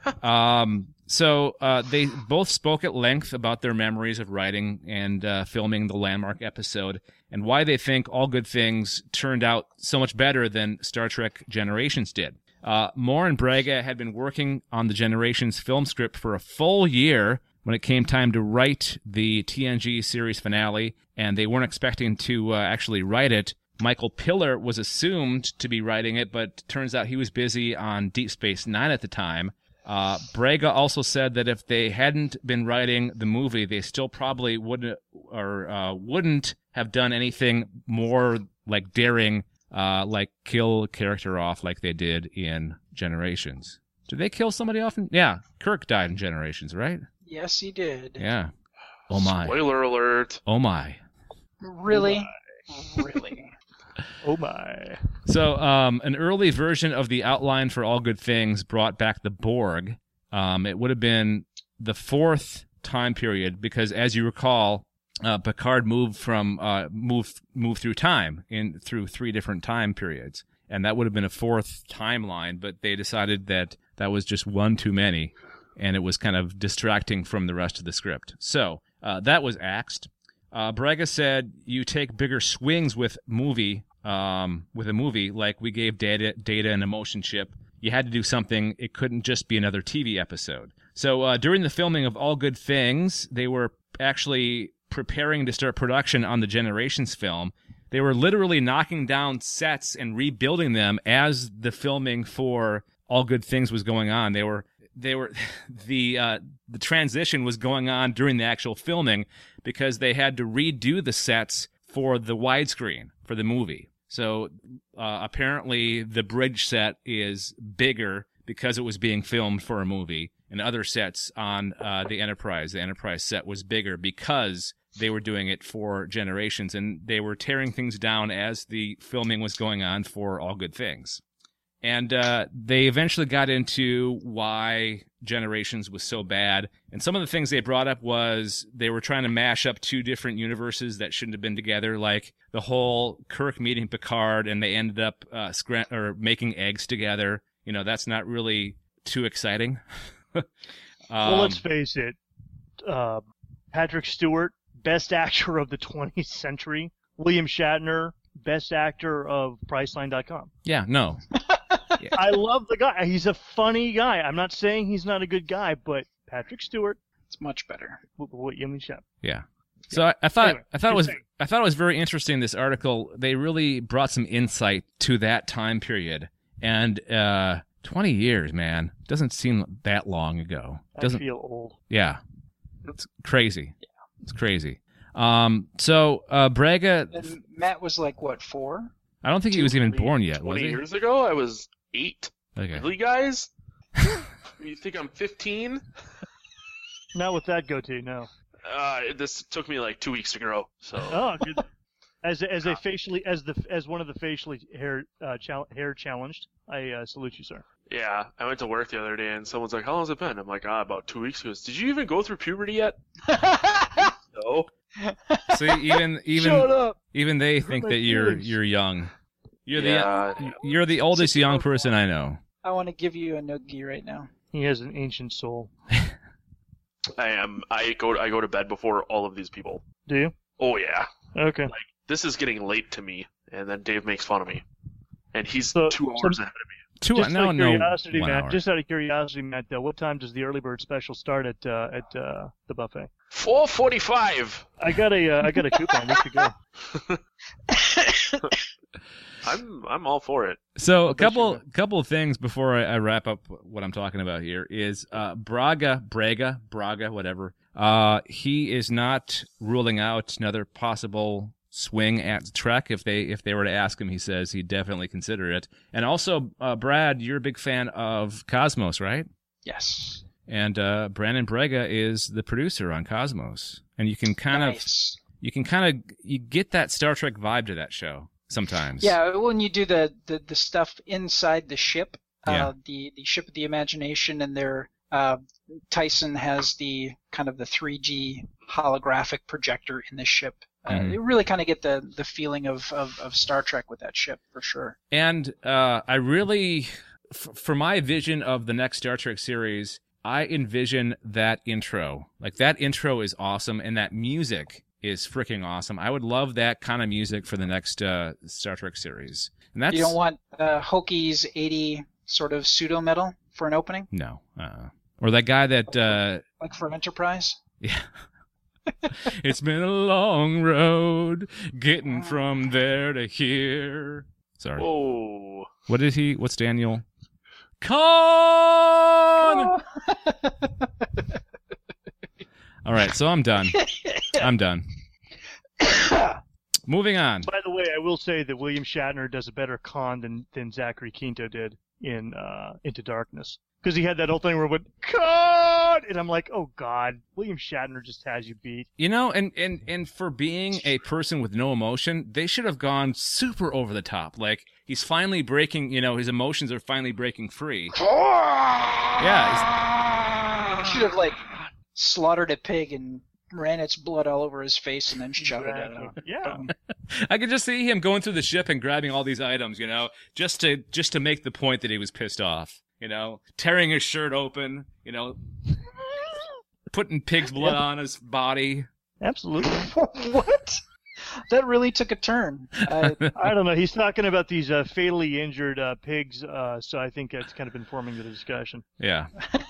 Um, so uh, they both spoke at length about their memories of writing and uh, filming the landmark episode, and why they think All Good Things turned out so much better than Star Trek Generations did. Uh, Moore and Braga had been working on the Generations film script for a full year when it came time to write the T N G series finale, and they weren't expecting to uh, actually write it. Michael Piller was assumed to be writing it, but turns out he was busy on Deep Space Nine at the time. Uh, Braga also said that if they hadn't been writing the movie, they still probably wouldn't or uh, wouldn't have done anything more like daring, uh, like kill a character off like they did in Generations. Did they kill somebody off? In, yeah, Kirk died in Generations, right? Yes, he did. Yeah. Oh my. Spoiler alert. Oh my. Really? Really? Oh my. So, um, an early version of the outline for All Good Things brought back the Borg. Um, it would have been the fourth time period because, as you recall, uh, Picard moved from uh, moved moved through time in through three different time periods, and that would have been a fourth timeline. But they decided that that was just one too many, and it was kind of distracting from the rest of the script. So uh, that was axed. Uh, Braga said, "You take bigger swings with movie." Um, with a movie, like we gave data, data and a motion chip, you had to do something. It couldn't just be another T V episode. So uh, during the filming of All Good Things, they were actually preparing to start production on the Generations film. They were literally knocking down sets and rebuilding them as the filming for All Good Things was going on. They were they were the uh, the transition was going on during the actual filming because they had to redo the sets for the widescreen for the movie. So uh, apparently the bridge set is bigger because it was being filmed for a movie, and other sets on uh, the Enterprise, the Enterprise set was bigger because they were doing it for Generations, and they were tearing things down as the filming was going on for All Good Things. And uh, they eventually got into why Generations was so bad. And some of the things they brought up was they were trying to mash up two different universes that shouldn't have been together, like the whole Kirk meeting Picard, and they ended up uh, scram- or making eggs together. You know, that's not really too exciting. um, well, let's face it. Uh, Patrick Stewart, best actor of the twentieth century. William Shatner, best actor of Priceline dot com. Yeah, no. Yeah. I love the guy. He's a funny guy. I'm not saying he's not a good guy, but Patrick Stewart, it's much better. William Shatner. Yeah. So I, I thought Anyway, I thought it was thing. I thought it was very interesting. This article, they really brought some insight to that time period, and uh, twenty years, man, doesn't seem that long ago. Doesn't I feel old. Yeah, it's crazy. Yeah. It's crazy. Um, so uh, Braga, And Matt was like what, four? I don't think he was even born yet, was Twenty he? years ago, I was eight. Okay. Really, guys? You think I'm fifteen? Not with that goatee, no. Uh, this took me like two weeks to grow. So. Oh, good. As a, as a facially as the as one of the facially hair uh, chal- hair challenged, I uh, salute you, sir. Yeah, I went to work the other day and someone's like, "How long has it been?" I'm like, "Ah, about two weeks." He goes, "Did you even go through puberty yet?" No. See, even even Shut up. even they Hurt think my that you're feelings. you're young. You're Yeah. the you're the oldest young person I know. I want to give you a noogie right now. He has an ancient soul. I am. I go. I go to bed before all of these people. Do you? Oh yeah. Okay. Like this is getting late to me, and then Dave makes fun of me, and he's So- two so- hours ahead of me. Two Just no out of no curiosity, one Matt. hour. Just out of curiosity, Matt. Uh, what time does the early bird special start at uh, at uh, the buffet? Four forty-five. I got a uh, I got a coupon. We should go. I'm I'm all for it. So I'll a bet couple you couple of things before I, I wrap up what I'm talking about here is uh, Braga, Braga, Braga, whatever. Uh, he is not ruling out another possible swing at Trek. If they if they were to ask him, he says he'd definitely consider it. And also, uh, Brad, you're a big fan of Cosmos, right? Yes. And uh, Brandon Braga is the producer on Cosmos, and you can kind Nice. of you can kind of you get that Star Trek vibe to that show sometimes. Yeah, when you do the, the, the stuff inside the ship, Yeah. uh, the, the ship of the imagination, and their uh, Tyson has the kind of the three G holographic projector in the ship. Uh, Mhm. You really kind of get the, the feeling of, of, of Star Trek with that ship, for sure. And uh, I really, f- for my vision of the next Star Trek series, I envision that intro. Like, that intro is awesome, and that music is freaking awesome. I would love that kind of music for the next uh, Star Trek series. And that's You don't want uh, Hoki's eighty sort of pseudo metal for an opening, no, uh, or that guy that uh, like from Enterprise? yeah. It's been a long road getting from there to here. Sorry. Whoa. What did he? What's Daniel? Con. All right, so I'm done. I'm done. Moving on. By the way, I will say that William Shatner does a better con than, than Zachary Quinto did in uh, Into Darkness. Because he had that whole thing where it went, con! And I'm like, oh God, William Shatner just has you beat. You know, and, and, and for being a person with no emotion, they should have gone super over the top. Like, he's finally breaking, you know, his emotions are finally breaking free. Yeah. Should have, like, slaughtered a pig and ran its blood all over his face and then shouted at him. Yeah. I could just see him going through the ship and grabbing all these items, you know, just to just to make the point that he was pissed off. You know, tearing his shirt open, you know, putting pig's blood on his body. Absolutely. What? That really took a turn. I, I don't know. He's talking about these uh, fatally injured uh, pigs, uh, so I think that's kind of informing the discussion. Yeah.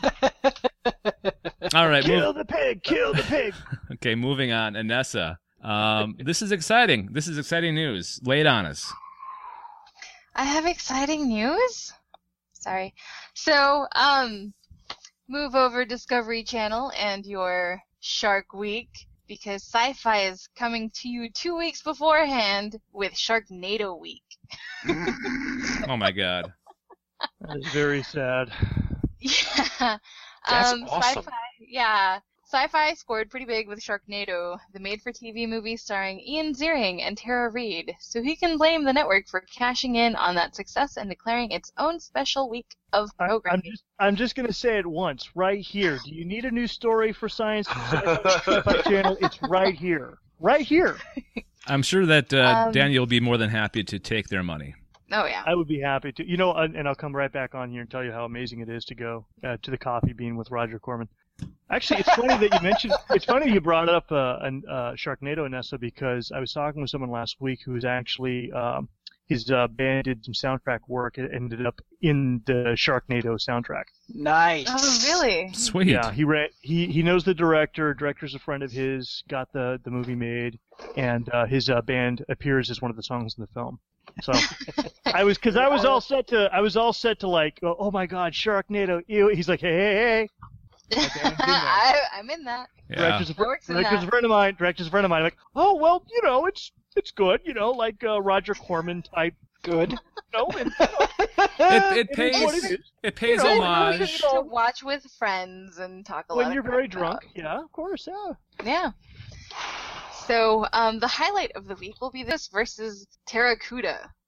All right. Kill Move. the pig! Kill the pig! Okay, moving on. Anessa. Um, this is exciting. This is exciting news. Lay it on us. I have exciting news. Sorry. So, um, move over Discovery Channel and your Shark Week, because Sci-Fi is coming to you two weeks beforehand with Sharknado Week. Oh my God. That is very sad. Yeah. That's um, awesome. Sci-Fi, yeah. Sci-Fi scored pretty big with Sharknado, the made-for-T V movie starring Ian Ziering and Tara Reid, so he can blame the network for cashing in on that success and declaring its own special week of I, programming. I'm just, I'm just going to say it once, right here. Do you need a new story for Science Sci-Fi Channel? It's right here. Right here. I'm sure that uh, Um, Daniel will be more than happy to take their money. Oh, yeah. I would be happy to. You know, and, and I'll come right back on here and tell you how amazing it is to go uh, to the coffee bean with Roger Corman. Actually, it's funny that you mentioned. It's funny you brought up uh, an, uh, Sharknado, Anessa, because I was talking with someone last week who's actually um, his uh, band did some soundtrack work and ended up in the Sharknado soundtrack. nice. Oh, really? Sweet. Yeah, he ra- he he knows the director. Director's a friend of his. Got the the movie made, and uh, his uh, band appears as one of the songs in the film. So I was because I was all set to I was all set to like oh, oh my God, Sharknado. Ew. He's like hey hey hey. Okay, I'm in there. I, I'm in that. Yeah. Director's a, fr- Works in director's a that. friend of mine. Director's a friend of mine. I'm like, oh well, you know, it's it's good, you know, like uh, Roger Corman type, Good. you know, and, It, it it is what pays. it is. It pays You know, homage. To watch with friends and talk a lot When of you're crap very about. drunk, yeah, of course, yeah. Yeah. So, um, the highlight of the week will be this versus Terracuda,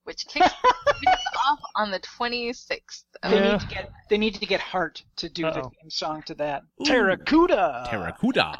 which kicks, kicks off on the twenty-sixth. They Yeah. need to get they need to get Hart to do the Uh-oh. theme song to that. Terracuda. Terracuda.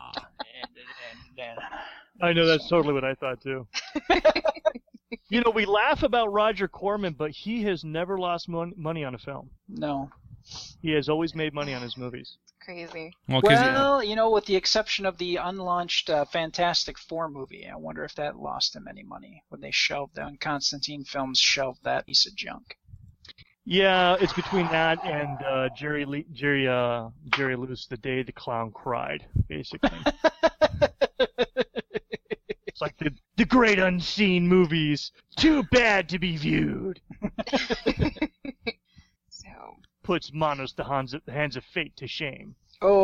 I know that's totally what I thought too. You know, we laugh about Roger Corman, but he has never lost mon- money on a film. No. He has always made money on his movies. Crazy. Well, 'cause you- Well, you know, with the exception of the unlaunched uh, Fantastic Four movie, I wonder if that lost him any money when they shelved that. When Constantine Films shelved that piece of junk. Yeah, it's between that and uh, Jerry Le- Jerry uh, Jerry Lewis, The Day the Clown Cried, basically. It's like the the great unseen movies, too bad to be viewed. So, Puts Manos the hands of, hands of fate to shame.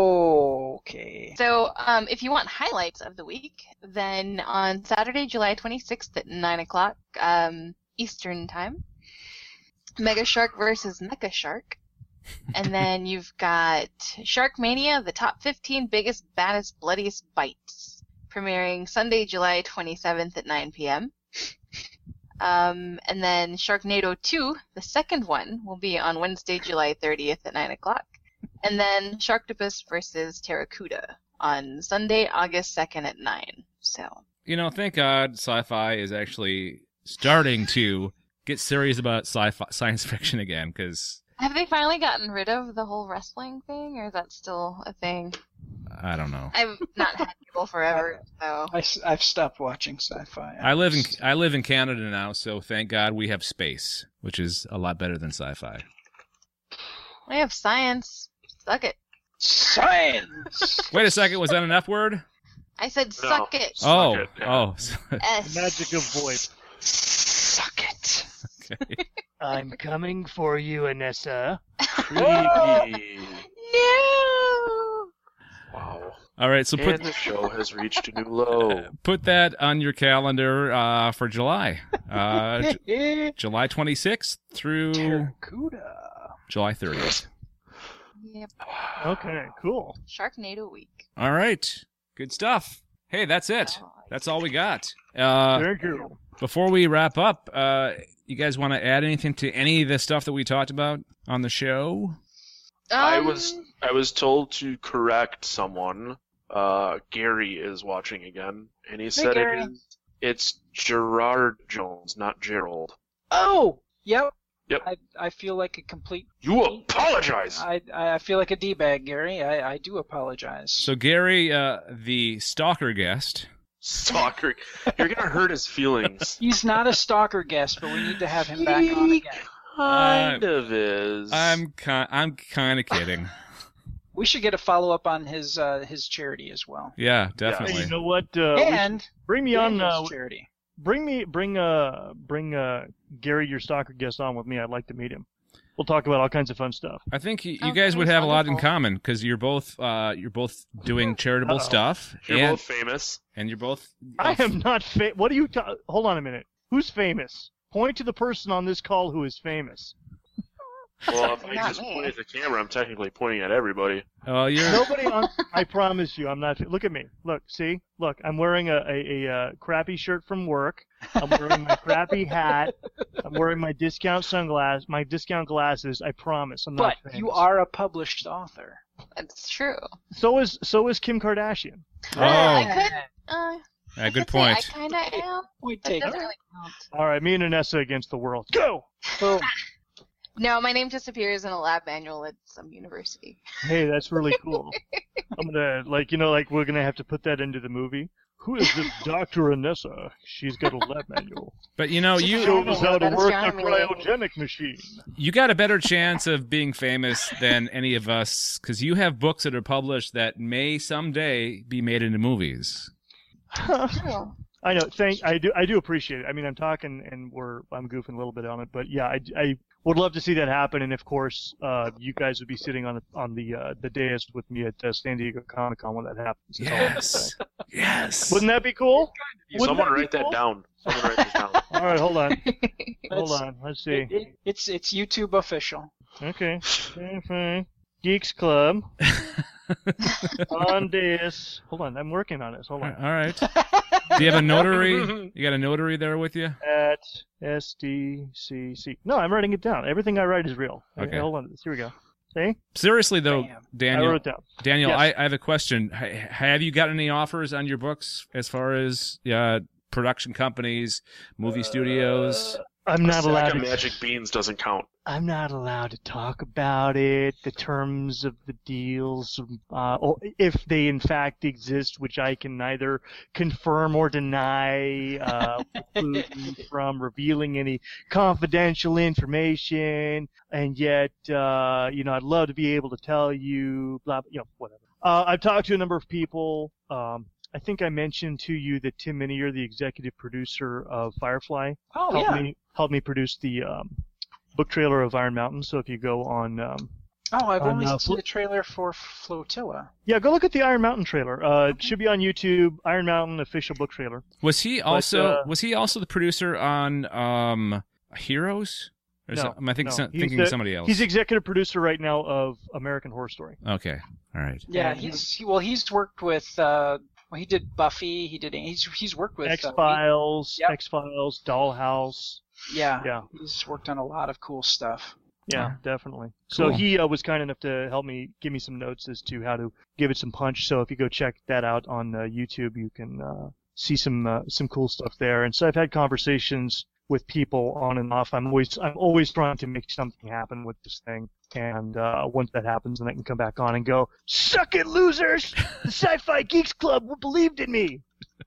Okay. so um, if you want highlights of the week, then on Saturday, July twenty-sixth at nine o'clock um, Eastern Time, Mega Shark versus Mecha Shark. And then you've got Sharkmania, the top fifteen biggest, baddest, bloodiest bites, premiering Sunday, July twenty-seventh at nine p.m. Um, and then Sharknado two, the second one, will be on Wednesday, July thirtieth at nine o'clock. And then Sharktopus versus Terracuda on Sunday, August second at nine. So, you know, thank God sci-fi is actually starting to get serious about sci-fi science fiction again, because have they finally gotten rid of the whole wrestling thing, or is that still a thing? I don't know. I've not had cable forever, so. I, have stopped watching sci-fi. I live in I live in Canada now, so thank God we have space, which is a lot better than sci-fi. We have science. Suck it. Science! Wait a second, was that an F word? I said suck it. Oh, it, yeah. oh. S. Magic of VoIP. Suck it. Okay. I'm coming for you, Anessa. Creepy. No! Wow. All right, so put And the show has reached a new low. put that on your calendar uh, for July, uh, J- July twenty-sixth through Terracuda. July thirtieth. Yep. Okay, cool. Sharknado week. All right, good stuff. Hey, that's it. That's all we got. Uh, Very cool. before we wrap up, uh, you guys want to add anything to any of the stuff that we talked about on the show? I Um, was I was told to correct someone. Uh, Gary is watching again, and he said Gary. it is it's Gerard Jones, not Gerald. Oh! Yep. Yep. I, I feel like a complete... You apologize. I, I feel like a D-bag, Gary. I, I do apologize. So Gary, uh, the stalker guest. Stalker, you're gonna hurt his feelings. He's not a stalker guest, but we need to have him back on again. Kind of is. I'm ki- I'm kind of kidding. We should get a follow-up on his uh, his charity as well. Yeah, Hey, definitely. you know what? Uh, we should- And bring me on. Daniel's Uh, charity. bring me, bring uh, bring uh, Gary, your stalker guest, on with me. I'd like to meet him. We'll talk about all kinds of fun stuff. I think you, you Oh, guys would that's have a lot in wonderful. common because you're both uh, you're both doing charitable Uh-oh. stuff, You're and both famous. and you're both. I am not fa- What are you? Ta- Hold on a minute. Who's famous? Point to the person on this call who is famous. Well, if I Not just me. point at the camera, I'm technically pointing at everybody. Oh, you're. Nobody on. I promise you, I'm not. Look at me. Look, see. Look, I'm wearing a, a, a, uh crappy shirt from work. I'm wearing my crappy hat. I'm wearing my discount sunglasses. My discount glasses. I promise. I'm not. But famous. you are a published author. That's true. So is so is Kim Kardashian. Oh, I could. Uh, yeah, I good could say point. I kind of am. Point That taken. doesn't really count. All right, me and Anessa against the world. Go. Boom. No, my name just appears in a lab manual at some university. Hey, that's really cool. I'm gonna like you know like we're gonna have to put that into the movie. Who is this Doctor Anessa? She's got a lab manual. But you know, you Shows us how to That's work the astronomy. cryogenic machine. you got a better chance of being famous than any of us because you have books that are published that may someday be made into movies. True. I know. Thank. I do. I do appreciate it. I mean, I'm talking and we're. I'm goofing a little bit on it, but yeah, I, I would love to see that happen. And of course, uh, you guys would be sitting on the on the uh, the dais with me at uh, San Diego Comic Con when that happens. is all I'm gonna Yes, say. yes. Wouldn't that be cool? Wouldn't Someone that be write that cool? down. Someone write this down. All right, hold on. Hold That's- on. Let's see. It, it, it's it's YouTube official. Okay. Okay, fine. Geeks Club. On this. Hold on, I'm working on this. Hold on. All right. Do you have a notary? You got a notary there with you? At S D C C. No, I'm writing it down. Everything I write is real. Okay. Hold on. Here we go. See? Seriously, though, Bam. Daniel. I wrote it down. Daniel, Yes. I, I have a question. H- have you got any offers on your books as far as uh, production companies, movie studios? Uh, I'm not a allowed sack to. of magic beans doesn't count. I'm not allowed to talk about it, the terms of the deals, uh, or if they in fact exist, which I can neither confirm or deny, uh, from revealing any confidential information. And yet, uh, you know, I'd love to be able to tell you, blah, you know, whatever. Uh, I've talked to a number of people. Um, I think I mentioned to you that Tim Minier, the executive producer of Firefly, Oh, helped yeah. me helped me produce the um, book trailer of Iron Mountain. So if you go on, um, Oh, I've on, only uh, seen Flo- the trailer for Flotilla. yeah, go look at the Iron Mountain trailer. Uh, it should be on YouTube. Iron Mountain official book trailer. Was he also uh, was he also the producer on um, Heroes? Or No, so- am I think, no. some, He's thinking the- of somebody else? He's executive producer right now of American Horror Story. Okay, all right. Yeah, And- he's he, well, he's worked with. Uh, well, he did Buffy. He did. He's he's worked with X uh, Files, Yep. X Files, Dollhouse. yeah, Yeah. he's worked on a lot of cool stuff. Yeah, Oh. definitely. So Cool. he uh, was kind enough to help me give me some notes as to how to give it some punch. So if you go check that out on uh, YouTube, you can uh, see some uh, some cool stuff there. And so I've had conversations with people on and off. I'm always I'm always trying to make something happen with this thing. And uh, once that happens, then I can come back on and go, "Suck it, losers! The Sci-Fi Geeks Club believed in me."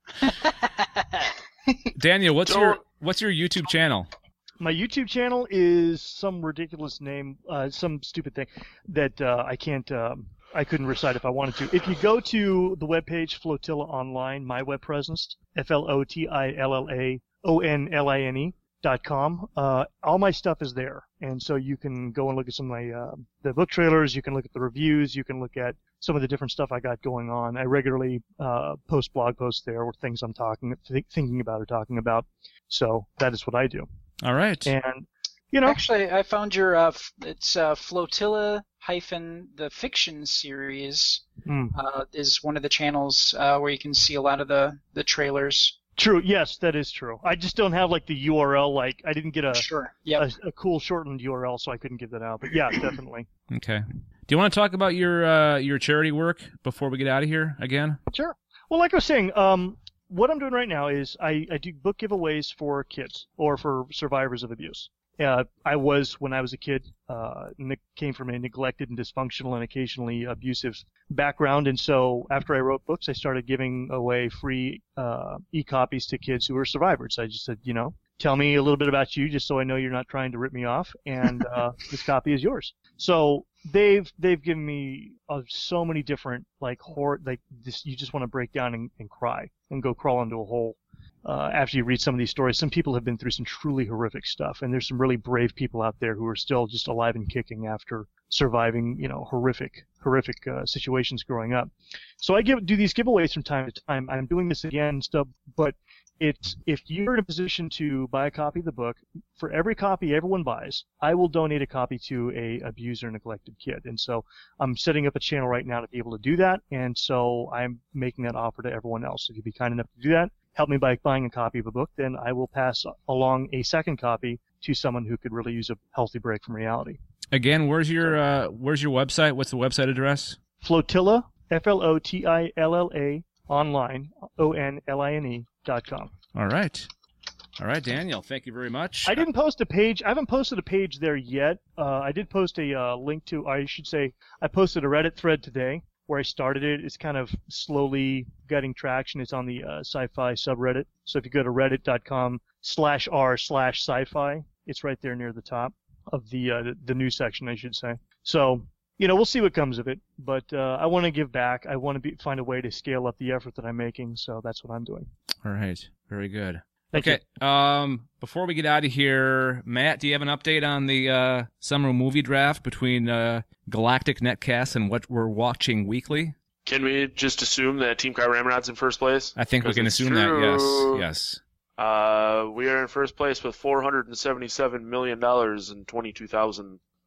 Daniel, what's your Don't- what's your YouTube channel? My YouTube channel is some ridiculous name, uh, some stupid thing that uh, I can't, um, I couldn't recite if I wanted to. If you go to the webpage Flotilla Online, my web presence, F L O T I L L A O N L I N E dot com, uh, all my stuff is there, and so you can go and look at some of my uh, the book trailers. You can look at the reviews. You can look at some of the different stuff I got going on. I regularly uh, post blog posts there with things I'm talking, th- thinking about or talking about. So that is what I do. All right. And you know, Actually, I found your uh, f- it's uh, Flotilla hyphen the fiction series mm, uh, is one of the channels uh, where you can see a lot of the the trailers. true. Yes, that is true. I just don't have like the U R L. Like I didn't get a Sure. Yep. a, a cool shortened U R L, so I couldn't give that out. But yeah, definitely. Okay. Do you want to talk about your uh, your charity work before we get out of here again? Sure. Well, like I was saying, um, what I'm doing right now is I, I do book giveaways for kids or for survivors of abuse. Uh, I was, when I was a kid, uh, ne- came from a neglected and dysfunctional and occasionally abusive background. And so after I wrote books, I started giving away free uh, e-copies to kids who were survivors. I just said, you know, tell me a little bit about you just so I know you're not trying to rip me off. And uh, this copy is yours. So they've they've given me uh, so many different, like, horror, like, this, you just want to break down and, and cry and go crawl into a hole. Uh, after you read some of these stories, some people have been through some truly horrific stuff, and there's some really brave people out there who are still just alive and kicking after surviving, you know, horrific, horrific uh, situations growing up. So I give do these giveaways from time to time. I'm doing this again and stuff, but it's if you're in a position to buy a copy of the book, for every copy everyone buys, I will donate a copy to a abused or neglected kid. And so I'm setting up a channel right now to be able to do that, and so I'm making that offer to everyone else. If you'd be kind enough to do that, help me by buying a copy of a book, then I will pass along a second copy to someone who could really use a healthy break from reality. Again, where's your uh, where's your website? What's the website address? Flotilla, F L O T I L L A, online, O N L I N E dot com. All right. All right, Daniel. Thank you very much. I didn't post a page. I haven't posted a page there yet. Uh, I did post a uh, link to, I should say, I posted a Reddit thread today where I started it. It's kind of slowly getting traction. It's on the uh, sci-fi subreddit. So if you go to reddit.com slash r slash sci-fi, it's right there near the top of the uh, the news section, I should say. So, you know, we'll see what comes of it. But uh, I want to give back. I want to be, find a way to scale up the effort that I'm making. So that's what I'm doing. All right. Very good. Thank okay. Um, before we get out of here, Matt, do you have an update on the uh, summer movie draft between uh, Galactic Netcast and what we're watching weekly? Can we just assume that Team Car Ramrod's in first place? I think we 'Cause can it's assume true. that. Yes. Yes. Uh, we are in first place with four hundred seventy-seven million dollars and twenty-two thousand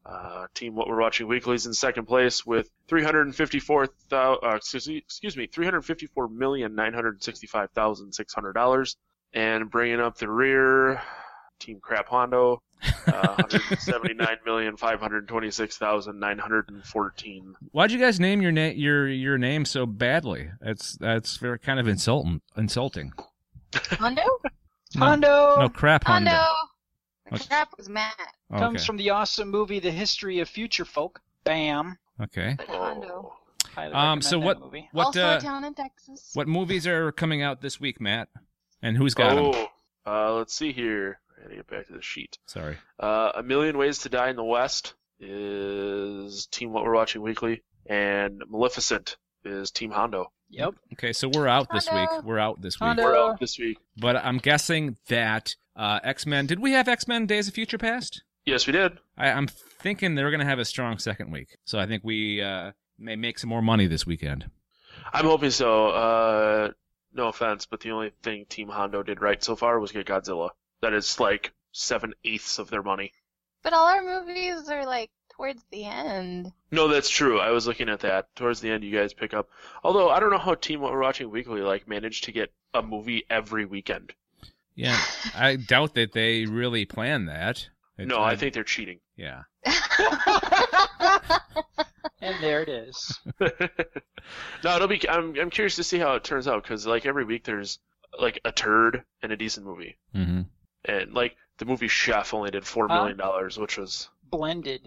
Uh, Team What We're Watching Weekly is in second place with three hundred fifty-four thousand, uh, excuse me, excuse me, three hundred fifty-four million nine hundred sixty-five thousand six hundred dollars, and bringing up the rear, Team Crap Hondo, uh, one hundred seventy-nine million five hundred twenty-six thousand nine hundred fourteen. Why'd you guys name your name your your name so badly? That's that's very kind of insulting. Insulting. Hondo? No, Hondo. No, Crap Hondo. Hondo. Okay. Crap was Matt. Comes Okay. from the awesome movie The History of Future Folk. Bam. Okay. But Hondo. Highly Um. recommend So that what movie. what also uh, a town in Texas. what movies are coming out this week, Matt? And who's got them? Oh, uh, let's see here. I gotta get back to the sheet. Sorry. Uh, A Million Ways to Die in the West is Team What We're Watching Weekly, and Maleficent is Team Hondo. Yep. Okay, so we're out this week. Hondo. We're out this week. Hondo. We're out this week. But I'm guessing that uh, X-Men. Did we have X-Men Days of Future Past? Yes, we did. I, I'm thinking they're going to have a strong second week. So I think we uh, may make some more money this weekend. I'm hoping so. Uh, no offense, but the only thing Team Hondo did right so far was get Godzilla. That is like seven-eighths of their money. But all our movies are like towards the end. No, that's true. I was looking at that. Towards the end, you guys pick up. Although, I don't know how Team What We're Watching Weekly like managed to get a movie every weekend. Yeah, I doubt that they really plan that. It, No, I think they're cheating. Yeah. And there it is. No, it'll be. I'm. I'm curious to see how it turns out because like every week there's like a turd and a decent movie, Mm-hmm. and like the movie Chef only did four million dollars, which was Blended.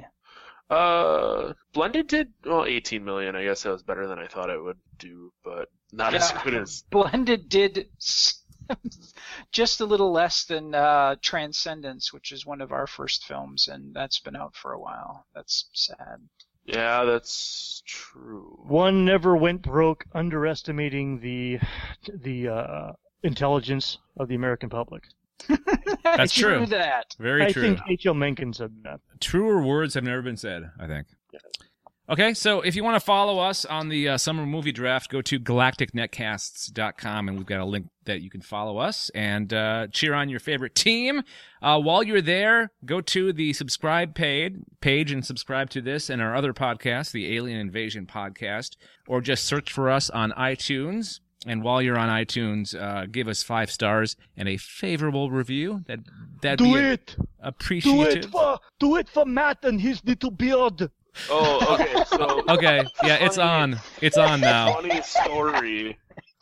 uh blended did well eighteen million. I guess that was better than I thought it would do, but not as Yeah. good as. Blended did s- just a little less than uh, Transcendence, which is one of our first films, and that's been out for a while. That's sad. Yeah, that's true. One never went broke, underestimating the the uh, intelligence of the American public. That's True true. that. Very I true. think H L Mencken said that. Truer words have never been said, I think. Okay, so if you want to follow us on the uh, summer movie draft, go to galactic netcasts dot com, and we've got a link that you can follow us and uh, cheer on your favorite team. Uh, while you're there, go to the subscribe page, page and subscribe to this and our other podcast, the Alien Invasion podcast, or just search for us on iTunes. And while you're on iTunes, uh, give us five stars and a favorable review. That that'd Do be it! Do appreciative. it for do it for Matt and his little beard. Oh, okay. So Okay, yeah, it's Funny. on. It's on now. funny story.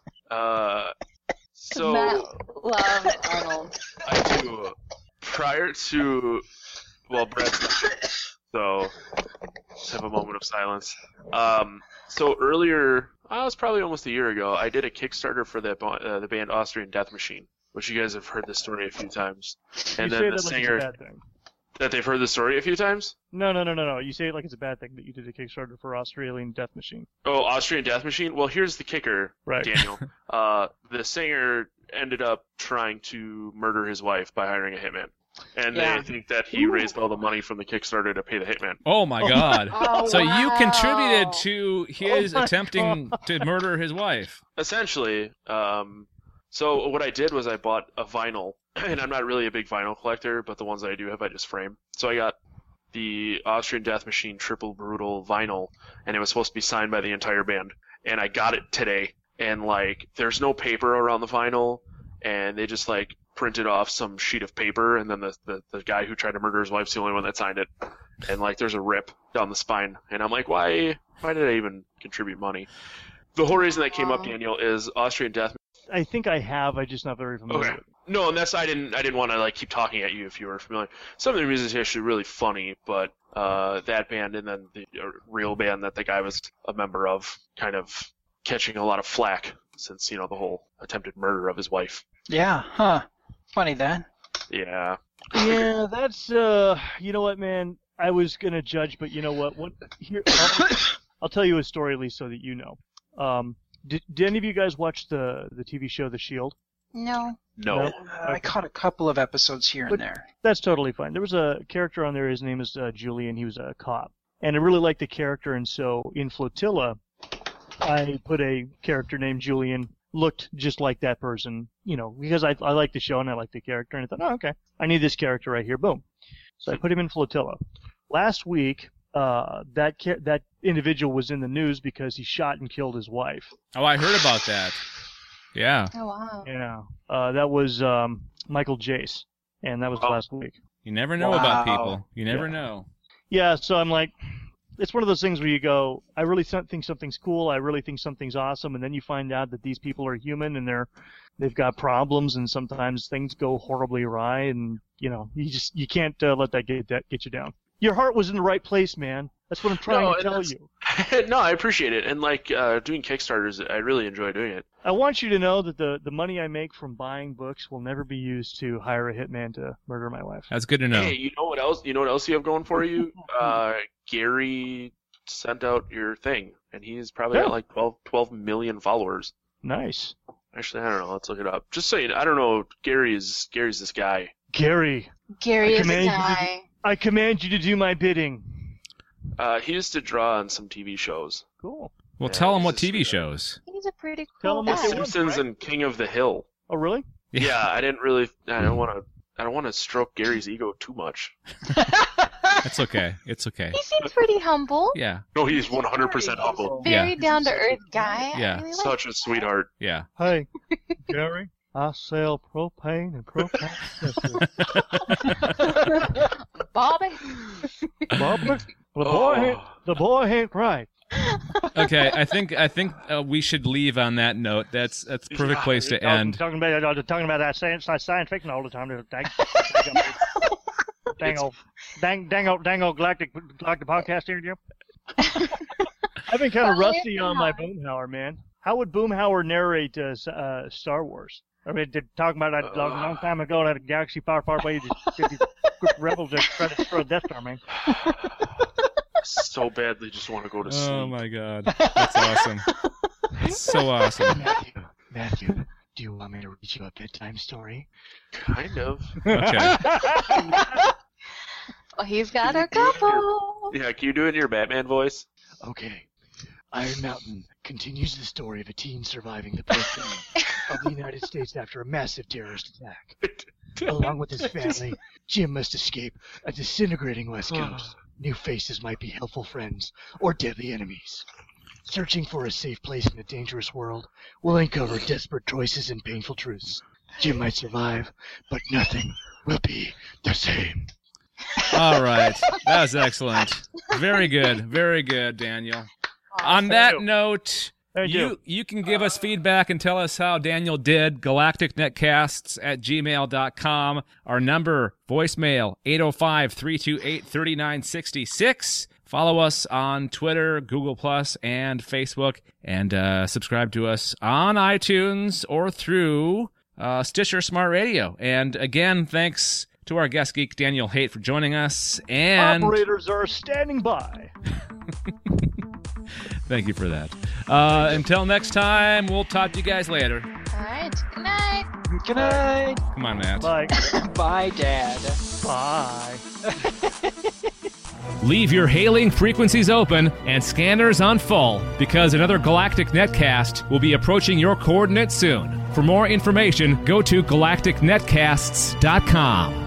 Uh, so Matt loves Arnold. I do. Prior to, well, Brett's not here, so let's have a moment of silence. Um, so earlier, uh, it was probably almost a year ago, I did a Kickstarter for the uh, the band Austrian Death Machine, which you guys have heard this story a few times. And you then say the that like singer it's a bad thing. that they've heard the story a few times. No, no, no, no, no. You say it like it's a bad thing that you did a Kickstarter for Australian Death Machine. Oh, Austrian Death Machine. Well, here's the kicker, Right. Daniel. uh, the singer ended up trying to murder his wife by hiring a hitman. And Yeah. they think that he raised all the money from the Kickstarter to pay the hitman. Oh my God! Oh, So you wow. contributed to his Oh my attempting to murder his wife. Essentially, um, so what I did was I bought a vinyl, and I'm not really a big vinyl collector, but the ones that I do have I just frame. So I got the Austrian Death Machine Triple Brutal vinyl, and it was supposed to be signed by the entire band. And I got it today, and like, there's no paper around the vinyl, and they just like printed off some sheet of paper, and then the, the, the guy who tried to murder his wife's the only one that signed it. And like, there's a rip down the spine, and I'm like, why, why did I even contribute money? The whole reason that came up, Daniel, is Austrian Death. I think I have. I'm just not very familiar Okay. with it. No, and that's I didn't I didn't want to like keep talking at you if you were familiar. Some of their music is actually really funny, but uh, that band and then the uh, real band that the guy was a member of, kind of catching a lot of flack since you know the whole attempted murder of his wife. Yeah, huh. Funny that. Yeah. Yeah, that's uh, you know what, man? I was gonna judge, but you know what? What here? I'll, I'll tell you a story at least so that you know. Um, did, did any of you guys watch the the T V show The Shield? No. No. No. Uh, I caught a couple of episodes here But- and there. That's totally fine. There was a character on there. His name is uh, Julian. He was a cop, and I really liked the character. And so in Flotilla, I put a character named Julian, looked just like that person, you know, because I I like the show and I like the character, and I thought, oh, okay, I need this character right here. Boom. So I put him in Flotilla. last week, uh, that ca- that individual was in the news because he shot and killed his wife. Oh, I heard about that. Yeah. Oh, wow. Yeah. Uh, that was um, Michael Jace, and that was Oh. last week. You never know Wow. about people. You never Yeah. know. Yeah, so I'm like, it's one of those things where you go, I really th- think something's cool, I really think something's awesome, and then you find out that these people are human and they're they've got problems, and sometimes things go horribly awry, and you know, you just you can't uh, let that get that get you down. Your heart was in the right place, man. That's what I'm trying No, to and tell that's- you. No, I appreciate it. And like uh, doing Kickstarters, I really enjoy doing it. I want you to know that the the money I make from buying books will never be used to hire a hitman to murder my wife. That's good to know. Hey, you know what else? You know what else you have going for you? Uh, Gary sent out your thing, and he's probably Yeah. got like twelve, twelve million followers. Nice. Actually, I don't know. Let's look it up. Just saying, I don't know. Gary is Gary's this guy. Gary, Gary I is a command you to- guy. I command you to do my bidding. Uh, he used to draw on some T V shows. Cool. Well, Yeah, tell them he's what a T V sweetheart. shows. He's a pretty Tell cool him what guy. they want. Simpsons right? and King of the Hill. Oh, really? Yeah, I didn't really. I don't want to. I don't want to stroke Gary's ego too much. It's okay. It's okay. He seems pretty humble. Yeah. No, he's one hundred percent humble. Very Yeah. down to earth guy. I Yeah. really like Such a sweetheart. Yeah. Hey, Gary, I sell propane and propane accessories. Bobby. Barbara, the boy, Oh. ain't, the boy ain't right. Okay. I think I think uh, we should leave on that note. That's that's the perfect place to Talking- end. Talking about uh, talking about that science, science fiction all the time. Dang, dang, old, dang, dang, old, dang, old galactic, galactic podcast here, Jim. I've been kind of Well, rusty on my Boomhauer, man. How would Boomhauer narrate uh, s- uh, Star Wars? I mean, they're talking about that a long, long time ago, that a galaxy far, far away, the, the, the rebels that tried to destroy Death Star, man. So badly, just want to go to sleep. Oh my God. That's awesome. That's so awesome. Matthew, Matthew, do you want me to read you a bedtime story? Kind of. Okay. Well, he's got a couple. Yeah, can you do it in your Batman voice? Okay. Iron Mountain continues the story of a teen surviving the birthday of the United States after a massive terrorist attack. Along with his family, Jim must escape a disintegrating West Coast. New faces might be helpful friends or deadly enemies. Searching for a safe place in a dangerous world will uncover desperate choices and painful truths. Jim might survive, but nothing will be the same. All right. That was excellent. Very good. Very good, Daniel. On that note, Thank you, you. you can give us feedback and tell us how Daniel did. galactic netcasts at gmail dot com. Our number, voicemail, eight oh five, three two eight, three nine six six. Follow us on Twitter, Google Plus, and Facebook. And uh, subscribe to us on iTunes or through uh, Stitcher Smart Radio. And again, thanks to our guest geek, Daniel Haight, for joining us. And Operators are standing by. thank you for that. Uh, until next time, we'll talk to you guys later. All right. Good night. Good night. Come on, Matt. Bye. Bye, Dad. Bye. Leave your hailing frequencies open and scanners on full, because another Galactic Netcast will be approaching your coordinates soon. For more information, go to galactic netcasts dot com.